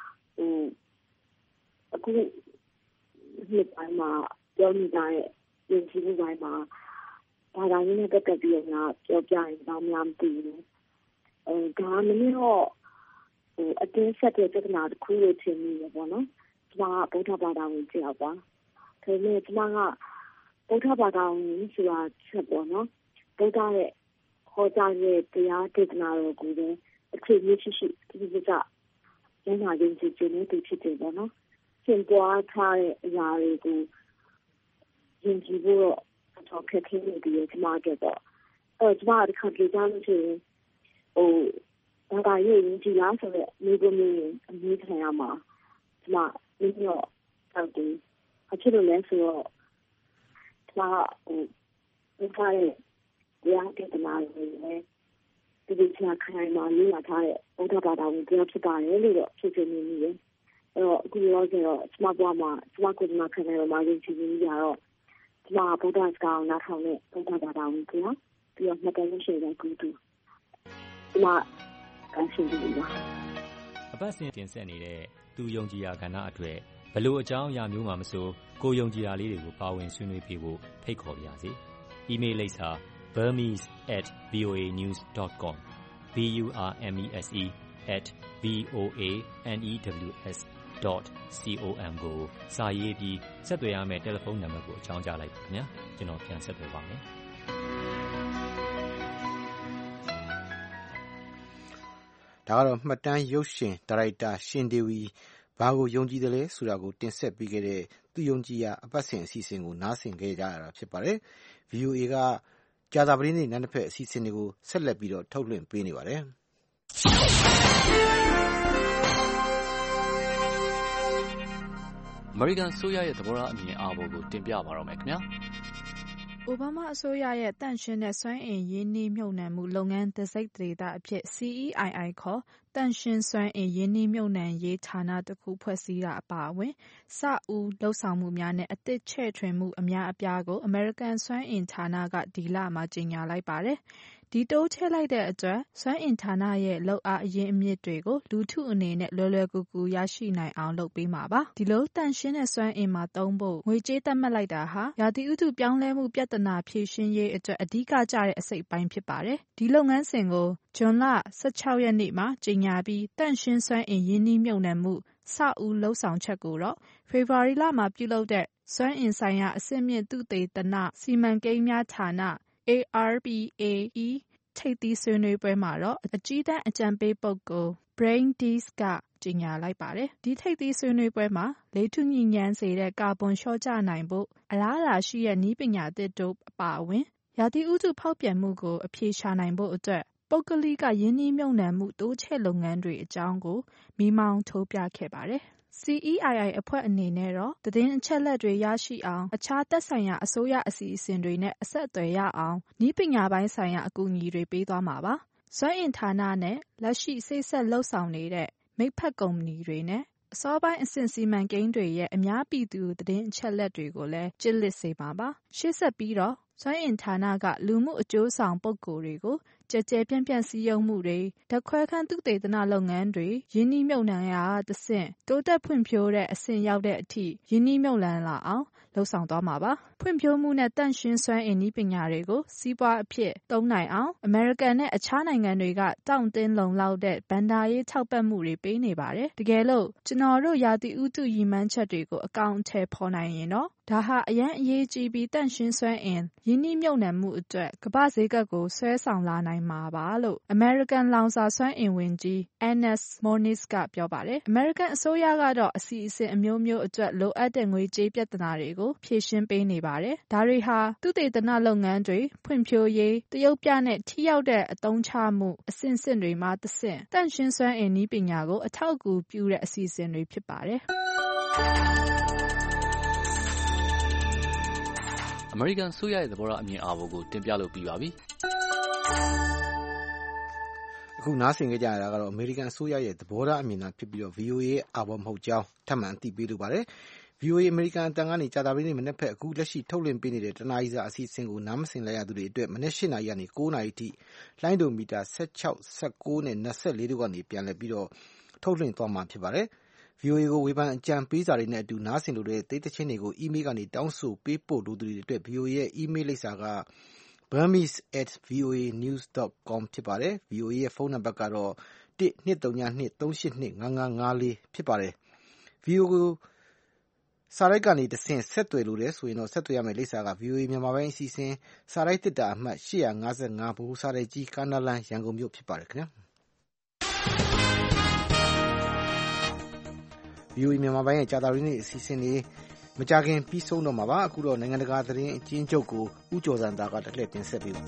အခုဒီပိုင်းမှာပြောနေတာရဲ့ယုံကြည်မှုပိုင်းမှာဘာသာရေးနဲ့ပတ်သက်ပြီးတော့ပြောပြရင်တော့များမသိဘူးဒါမင်းတော့အတင်းဆက်တဲ့ပြဿနာတစ်ခုလို့ထင်နေရပေါ့နော်ကျမကဗုဒ္ဓဘာသာဝင်ကြောက်ပါဒါပေမဲ့ကျမကဗုဒ္ဓဘာသာဝင်ဆိုတာချက်ပေါ့နော်ဗုဒ္ဓရဲ့ဟောကြားတဲ့တရားဒေသနာတော်ကိုလည်းအခြေအမြစ်ရှိဒီကရင်းနာခြင်းချင်းနဲ့တူဖြစ်တယ်ပေါ့နော်သင်ပွားထားတဲ့အရာတွေကိုယဉ်ကျေးဖို့တော့ခက်ခဲနေတယ်ကျမကတော့ကျမတစ်ခါကြည့်ကြလို့ရှိရင်ဘာသာရေးယဉ်ကျေးလားဆိုတော့မိဘမျိုးအမြင်ခံရမှာကျမမင်းရောတောက်တယ်အချစ်လို့လဲဆိုတော့ကျမဒီကားရဲ့တရားဒေသနာတွေလည်းဒီချာခိုင်မာလေးလာထားတဲ့ဗုဒ္ဓဘာသာဝင်တရားဖြစ်ပါတယ်လို့တော့ဖြစ်နေနေတယ်အဲ့တော့အခုရောဆိုတော့ကျမဘွားမှာကျမကိုယ်ကခံရတော့မှယဉ်ကျေးမှုကြတော့ကျမဗုဒ္ဓစကားနားထောင်တဲ့ဗုဒ္ဓဘာသာဝင်တရားပြီးတော့နှစ်တိုင်းရှိတဲ့ကူတူကျမကန်ရှိနေပါအပတ်စဉ်တင်ဆက်နေတဲ့သူယုံကြည်ရာကဏ္ဍအတွက်ဘလို့အကြောင်းအရာမျိုးမှမဆိုကိုယုံကြည်ရာလေးတွေကိုပါဝင်ဆွေးနွေးပြဖို့ဖိတ်ခေါ်ပါရစေ။ email လိပ်စာ burmese@voanews.com burmese@voanews.com ကိုစာရေးပြီးဆက်သွယ်ရမယ့်တယ်လီဖုန်းနံပါတ်ကိုအကြောင်းကြားလိုက်ပါခင်ဗျာကျွန်တော်ပြန်ဆက်သွယ်ပါမယ်ဒါကတော့မှတ်တမ်းရုပ်ရှင်ဒါရိုက်တာရှင်ဒေဝီဘာကိုယုံကြည်တယ်လဲဆိုတာကိုတင်ဆက်ပေးခဲ့တဲ့သူယုံကြည်ရာအပတ်စဉ်အစီအစဉ်ကိုနားဆင်ခဲ့ကြရတာဖြစ်ပါတယ် VOA ကကြာသပတေးနေ့နံနက်ဖက်အစီအစဉ်တွေကိုဆက်လက်ပြီးတော့ထုတ်လွှင့်ပေးနေပါတယ်အမေရိကန်ဆိုရရဲ့သဘောထားအမြင်အာဘော်ကိုတင်ပြပါတော့မယ်ခင်ဗျာအိုဘားမားအစိုးရရဲ့တန့်ရှင်းတဲ့စွမ်းအင်ရင်းနှီးမြှုပ်နှံမှုလုပ်ငန်းတစိတ်တဒေသအဖြစ် CEII ခေါ်တန့်ရှင်းစွမ်းအင်ရင်းနှီးမြှုပ်နှံရေးဌာနတစ်ခုဖွဲ့စည်းတာအပါအဝင်စဦးလုပ်ဆောင်မှုများနဲ့အသစ်ချဲ့ထွင်မှုအများအပြားကိုအမေရိကန်စွမ်းအင်ဌာနကဒီလမှာကြေညာလိုက်ပါတယ်။ဒီတိုးချဲ့လိုက်တဲ့အတွက်စွမ်းအင်ဌာနရဲ့လုပ်အားအရင်းအမြစ်တွေကိုလူထုအနေနဲ့လွယ်လွယ်ကူကူရရှိနိုင်အောင်လုပ်ပေးမှာပါဒီလိုတန့်ရှင်းတဲ့စွမ်းအင်မှာသုံးဖို့ငွေကြေးသတ်မှတ်လိုက်တာဟာရာသီဥတုပြောင်းလဲမှုပြဿနာဖြေရှင်းရေးအတွက်အဓိကကျတဲ့အစိတ်ပိုင်းဖြစ်ပါတယ်ဒီလုပ်ငန်းစဉ်ကိုဇွန်လ16ရက်နေ့မှာကြေညာပြီးတန့်ရှင်းစွမ်းအင်ရင်းနှီးမြှုပ်နှံမှုစဦးလှုပ်ဆောင်ချက်ကိုတော့ဖေဖော်ဝါရီလမှာပြုလုပ်တဲ့စွမ်းအင်ဆိုင်ရာအဆင့်မြင့်သုတေသနစီမံကိန်းများဌာန ARPAE ထိပ်သီးဆွေးနွေးပွဲမှာတော့အကြီးတန်းအကြံပေးပုဂ္ဂိုလ် Brian Dees ကကြေညာလိုက်ပါတယ်ဒီထိပ်သီးဆွေးနွေးပွဲမှာလေထုညစ်ညမ်းစေတဲ့ကာဗွန်လျှော့ချနိုင်ဖို့အလားအလာရှိတဲ့နည်းပညာသစ်တို့အပါအဝင်ရာသီဥတုဖောက်ပြန်မှုကိုအဖြေရှာနိုင်ဖို့အတွက်ပုဂ္ဂလိကရင်းနှီးမြှုပ်နှံမှုတိုးချဲ့လုပ်ငန်းတွေအကြောင်းကိုမီးမောင်းထိုးပြခဲ့ပါတယ်CEII အဖွဲ့အနေနဲ့တော့သတင်းအချက်အလက်တွေရရှိအောင်အခြားသက်ဆိုင်ရာအစိုးရအစီအစဉ်တွေနဲ့အဆက်အသွယ်ရအောင်နည်းပညာပိုင်းဆိုင်ရာအကူအညီတွေပေးသွားမှာပါစွမ်းအင်ဌာနနဲ့လက်ရှိစိတ်ဆက်လှုပ်ဆောင်နေတဲ့မိတ်ဖက်ကုမ္ပဏီတွေနဲ့အစောပိုင်းအဆင့်စီမံကိန်းတွေရဲ့အများပြည်သူသတင်းအချက်အလက်တွေကိုလည်းကျစ်လစ်စေမှာပါရှေ့ဆက်ပြီးတော့စွမ်းအင်ဌာနကလူမှုအကျိုးဆောင်ပုဂ္ဂိုလ်တွေကိုကျယ်ကျယ်ပြန့်ပြန့်စည်းရုံးမှုတွေဓာတ်ခွဲခန်းသုတေသနလုပ်ငန်းတွေရင်းနှီးမြှုပ်နှံရာတဆင့်တိုးတက်ဖွံ့ဖြိုးတဲ့အဆင့်ရောက်တဲ့အထိရင်းနှီးမြှုပ်နှံလာအောင်လှုပ်ဆောင်သွားမှာပါဖွံ့ဖြိုးမှုနဲ့တန့်ရှင်းစွမ်းအင်နည်းပညာတွေကိုစီးပွားအဖြစ်သုံးနိုင်အောင်အမေရိကန်နဲ့အခြားနိုင်ငံတွေကတောင့်တင်းလုံလောက်တဲ့ဘဏ္ဍာရေးထောက်ပံ့မှုတွေပေးနေပါတယ်တကယ်လို့ကျွန်တော်တို့ရာသီဥတုရည်မှန်းချက်တွေကိုအကောင်အထည်ဖော်နိုင်ရင်တော့ဒါဟာအရန်အရေးကြီးပြီးတန့်ရှင်းစွမ်းအင်ရင်းနှီးမြှုပ်နှံမှုအတွက်ကမ္ဘာ့ဈေးကွက်ကိုဆွဲဆောင်လာနိုင်မှာပါလို့ American လောင်စာစွမ်းအင်ဝန်ကြီး Ernest Moniz ကပြောပါတယ်။ American အစိုးရကတော့အစီအစဉ်အမျိုးမျိုးအတွက်လိုအပ်တဲ့ငွေကြေးပြဿနာတွေကိုဖြေရှင်းပေးနေပါတယ်။ဒါတွေဟာသုတေသနလုပ်ငန်းတွေဖွံ့ဖြိုးရေးတရုတ်ပြနဲ့ထိရောက်တဲ့အသုံးချမှုအဆင့်ဆင့်တွေမှာတဆင့်တန့်ရှင်းစွမ်းအင်နည်းပညာကိုအထောက်အကူပြုတဲ့အစီအစဉ်တွေဖြစ်ပါတယ်။အမေရိကန်ဆိုရရဲ့သဘောထားအမြင်အာဘော်ကိုတင်ပြလို့ပြီးပါပြီ။အခုနားဆင်ကြရတာကတော့အမေရိကန်ဆိုရရဲ့သဘောထားအမြင်သာဖြစ်ပြီးတော့ VOA ရဲ့အာဘော်မဟုတ်ကြောင်းထပ်မံအသိပေးလိုပါတယ်။ VOA အမေရိကန်အတန်ကနေကြာသပတေးနေ့မနေ့ဖက်အခုလက်ရှိထုတ်လွှင့်ပေးနေတဲ့တနားရီစာအစီအစဉ်ကိုနားမဆင်လိုက်ရသူတွေအတွက်မနေ့၈နာရီကနေ9နာရီထိလိုင်းဒိုမီတာ16 19နဲ့24တို့ကနေပြန်လည်ပြီးတော့ထုတ်လွှင့်သွားမှာဖြစ်ပါတယ်။ VOA ကိုဝေဖန်အကြံပေးစာတွေနဲ့အတူနားဆင်လို့တဲ့သိသချင်းတွေကိုအီးမေးလ်ကနေတောင်းဆိုပေးပို့လိုသူတွေအတွက် VOA ရဲ့အီးမေးလ်လိပ်စာကburmese@voanews.com ဖြစ်ပါတယ်။ VOA ရဲ့ဖုန်းနံပါတ်ကတော့1-202-382-5554ဖြစ်ပါတယ်။ VOA ကိုစာရိုက်ကနေတဆင့်ဆက်သွယ်လို့တယ်ဆိုရင်တော့ဆက်သွယ်ရမယ့်လိပ်စာက VOA မြန်မာပိုင်းအစီအစဉ်စာရိုက်တစ်တာအမှတ်855ဗဟိုစာရိုက်ကြီးကားနားလမ်းရန်ကုန်မြို့ဖြစ်ပါတယ်ခင်ဗျာ။ VOA မြန်မာပိုင်းရဲ့ကြာသပတေးနေ့အစီအစဉ်တွေမကြခင်ပြီးဆုံးတော့မှာပါအခုတော့နိုင်ငံတကာသတင်းအကျဉ်းချုပ်ကိုဦးကျော်စံသားကတစ်လှည့်တင်ဆက်ပေးပါ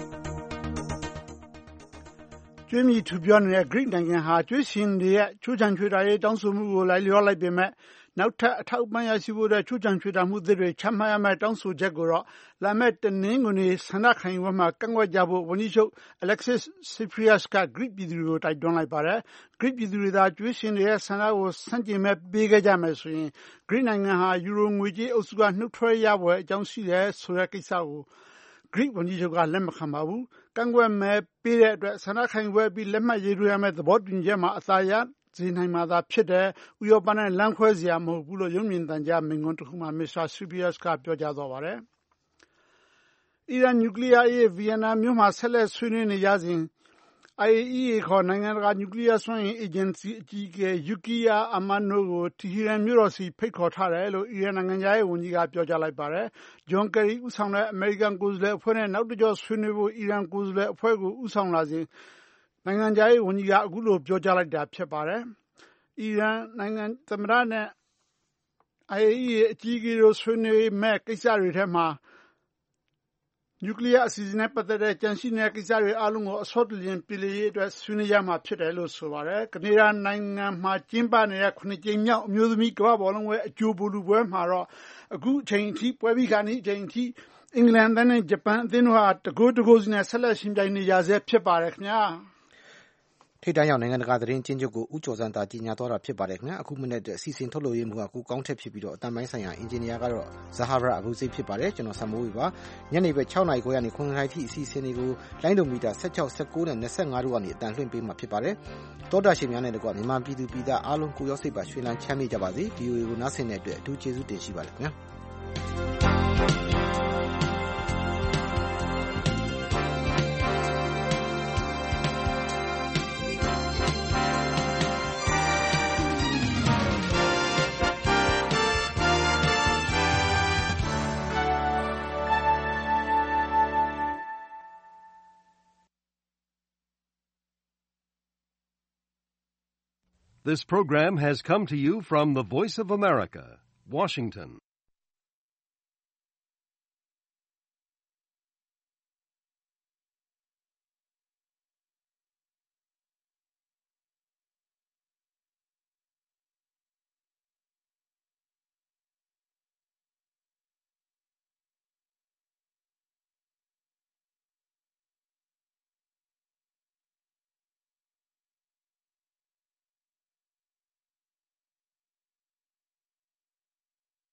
ကျွေးမြီထူပြောနေတဲ့ Greek နိုင်ငံဟာကျွေးရှင်တွေရဲ့ချိုးချံချွေတာရေးတောင်းဆိုမှုကိုလိုက်လျောလိုက်ပေမဲ့နောက်ထပ်အထောက်အပံ့ရရှိဖို့တဲ့ချိုးချံချွေတာမှုသစ်တွေချမှတ်ရမယ့်တောင်းဆိုချက်ကိုတော့လာမယ့်တနင်္ဂနွေနေ့ဆန္ဒခံယူပွဲမှာကန့်ကွက်ကြဖို့ဝန်ကြီးချုပ် Alexis Tsipras က Greek ပြည်သူတွေကိုတိုက်တွန်းလိုက်ပါတယ်။ Greek ပြည်သူတွေသာကျွေးရှင်တွေရဲ့ဆန္ဒကိုဆန့်ကျင်မဲ့ပေးခဲ့ကြမယ်ဆိုရင် Greek နိုင်ငံဟာယူရိုငွေကြေးအုပ်စုကနှုတ်ထွက်ရဖွယ်အကြောင်းရှိတယ်ဆိုတဲ့ကိစ္စကို Greek ဝန်ကြီးချုပ်ကလက်မခံပါဘူး။ကန့်ကွက်မဲပေးတဲ့အတွက်ဆန္ဒခံယူပွဲပြီးလက်မှတ်ရေးထိုးရမယ့်သဘောတူညီချက်မှာအသာရစေနိုင်မှာသာဖြစ်တယ်။ဥရောပနဲ့လမ်းခွဲစရာမဟုတ်ဘူးလို့ရုပ်မြင်သံကြားမိန့်ခွန်းတစ်ခုမှာ Mr. Tsipras ကပြောကြားသွားပါတယ်။အီရန်နျူကလ িয়ার ဗီယက်နမ်မြို့မှာဆက်လက်ဆွေးနွေးနေကြစဉ် IAEA ခေါ်နိုင်ငံတကာနျူကလ িয়ার စွမ်းအင်အေဂျင်စီအကြီးအကဲ Yukiya Amano ကိုတီဟီရန်မြို့တော်ဆီဖိတ်ခေါ်ထားတယ်လို့အီရန်နိုင်ငံခြားရေးဝန်ကြီးကပြောကြားလိုက်ပါတယ်။ John Kerry ဦးဆောင်တဲ့အမေရိကန်ကိုယ်စားလှယ်အဖွဲ့နဲ့နောက်တစ်ကျော့ဆွေးနွေးဖို့အီရန်ကိုယ်စားလှယ်အဖွဲ့ကိုဦးဆောင်လာစဉ်နိုင်ငံခြားရေးဝန်ကြီးကအခုလိုပြောကြားလိုက်တာဖြစ်ပါတယ်။အီရန်နိုင်ငံသမ္မတနဲ့ IAEA အကြီးအကဲတို့ဆွေးနွေးမဲ့ကိစ္စတွေထဲမှာနျူကလ িয়ার အစီအစဉ်နဲ့ပတ်သက်တဲ့ကြန့်ရှိနေတဲ့ကိစ္စတွေအားလုံးကိုအစောတလျင်ပြေလည်ရေးအတွက်ဆွေးနွေးကြမှာဖြစ်တယ်လို့ဆိုပါတယ်။ကနေဒါနိုင်ငံမှာကျင်းပနေတဲ့9ကြိမ်မြောက်အမျိုးသမီးကမ္ဘာ့ဘောလုံးပွဲအကြိုဗိုလ်လုပွဲမှာတော့အခုအချိန်အထိပွဲပြီးခါနီးအချိန်အထိအင်္ဂလန်အသင်းနဲ့ဂျပန်အသင်းတို့ဟာတကိုးစီနဲ့ဆက်လက်ရှင်ပြိုင်နေကြဆဲဖြစ်ပါတယ်ခင်ဗျာ။ထိပ်တန်းရောက်နိုင်ငံတကာသတင်းကျဉ်းချုပ်ကိုဦးကျော်စန်းသာကြီးညာသွားတာဖြစ်ပါတယ်ခင်ဗျာအခုမိနစ်အစီအစဉ်ထုတ်လို့ရမှုကကိုကောင်းထက်ဖြစ်ပြီးတော့အတန်ပိုင်းဆိုင်ရာအင်ဂျင်နီယာကတော့ဇဟာဗရာအဘူစိဖြစ်ပါတယ်ကျွန်တော်ဆမ်မိုးဝေပါညနေပဲ6:00 နာရီခွဲကနေ9:00 နာရီထိအစီအစဉ်တွေကိုလိုင်းဒိုမီတာ16 19နဲ့25တို့ကနေအတန်လွှင့်ပေးမှာဖြစ်ပါတယ်တောတာရှင်များနဲ့တကွမြန်မာပြည်သူပြည်သားအားလုံးကိုရောက်စိတ်ပါရွှေလန်းချမ်းမြေ့ကြပါစေ VOA ကိုနားဆင်တဲ့အတွက်အထူးကျေးဇူးတင်ရှိပါတယ်ခင်ဗျာ This program has come to you from the Voice of America, Washington.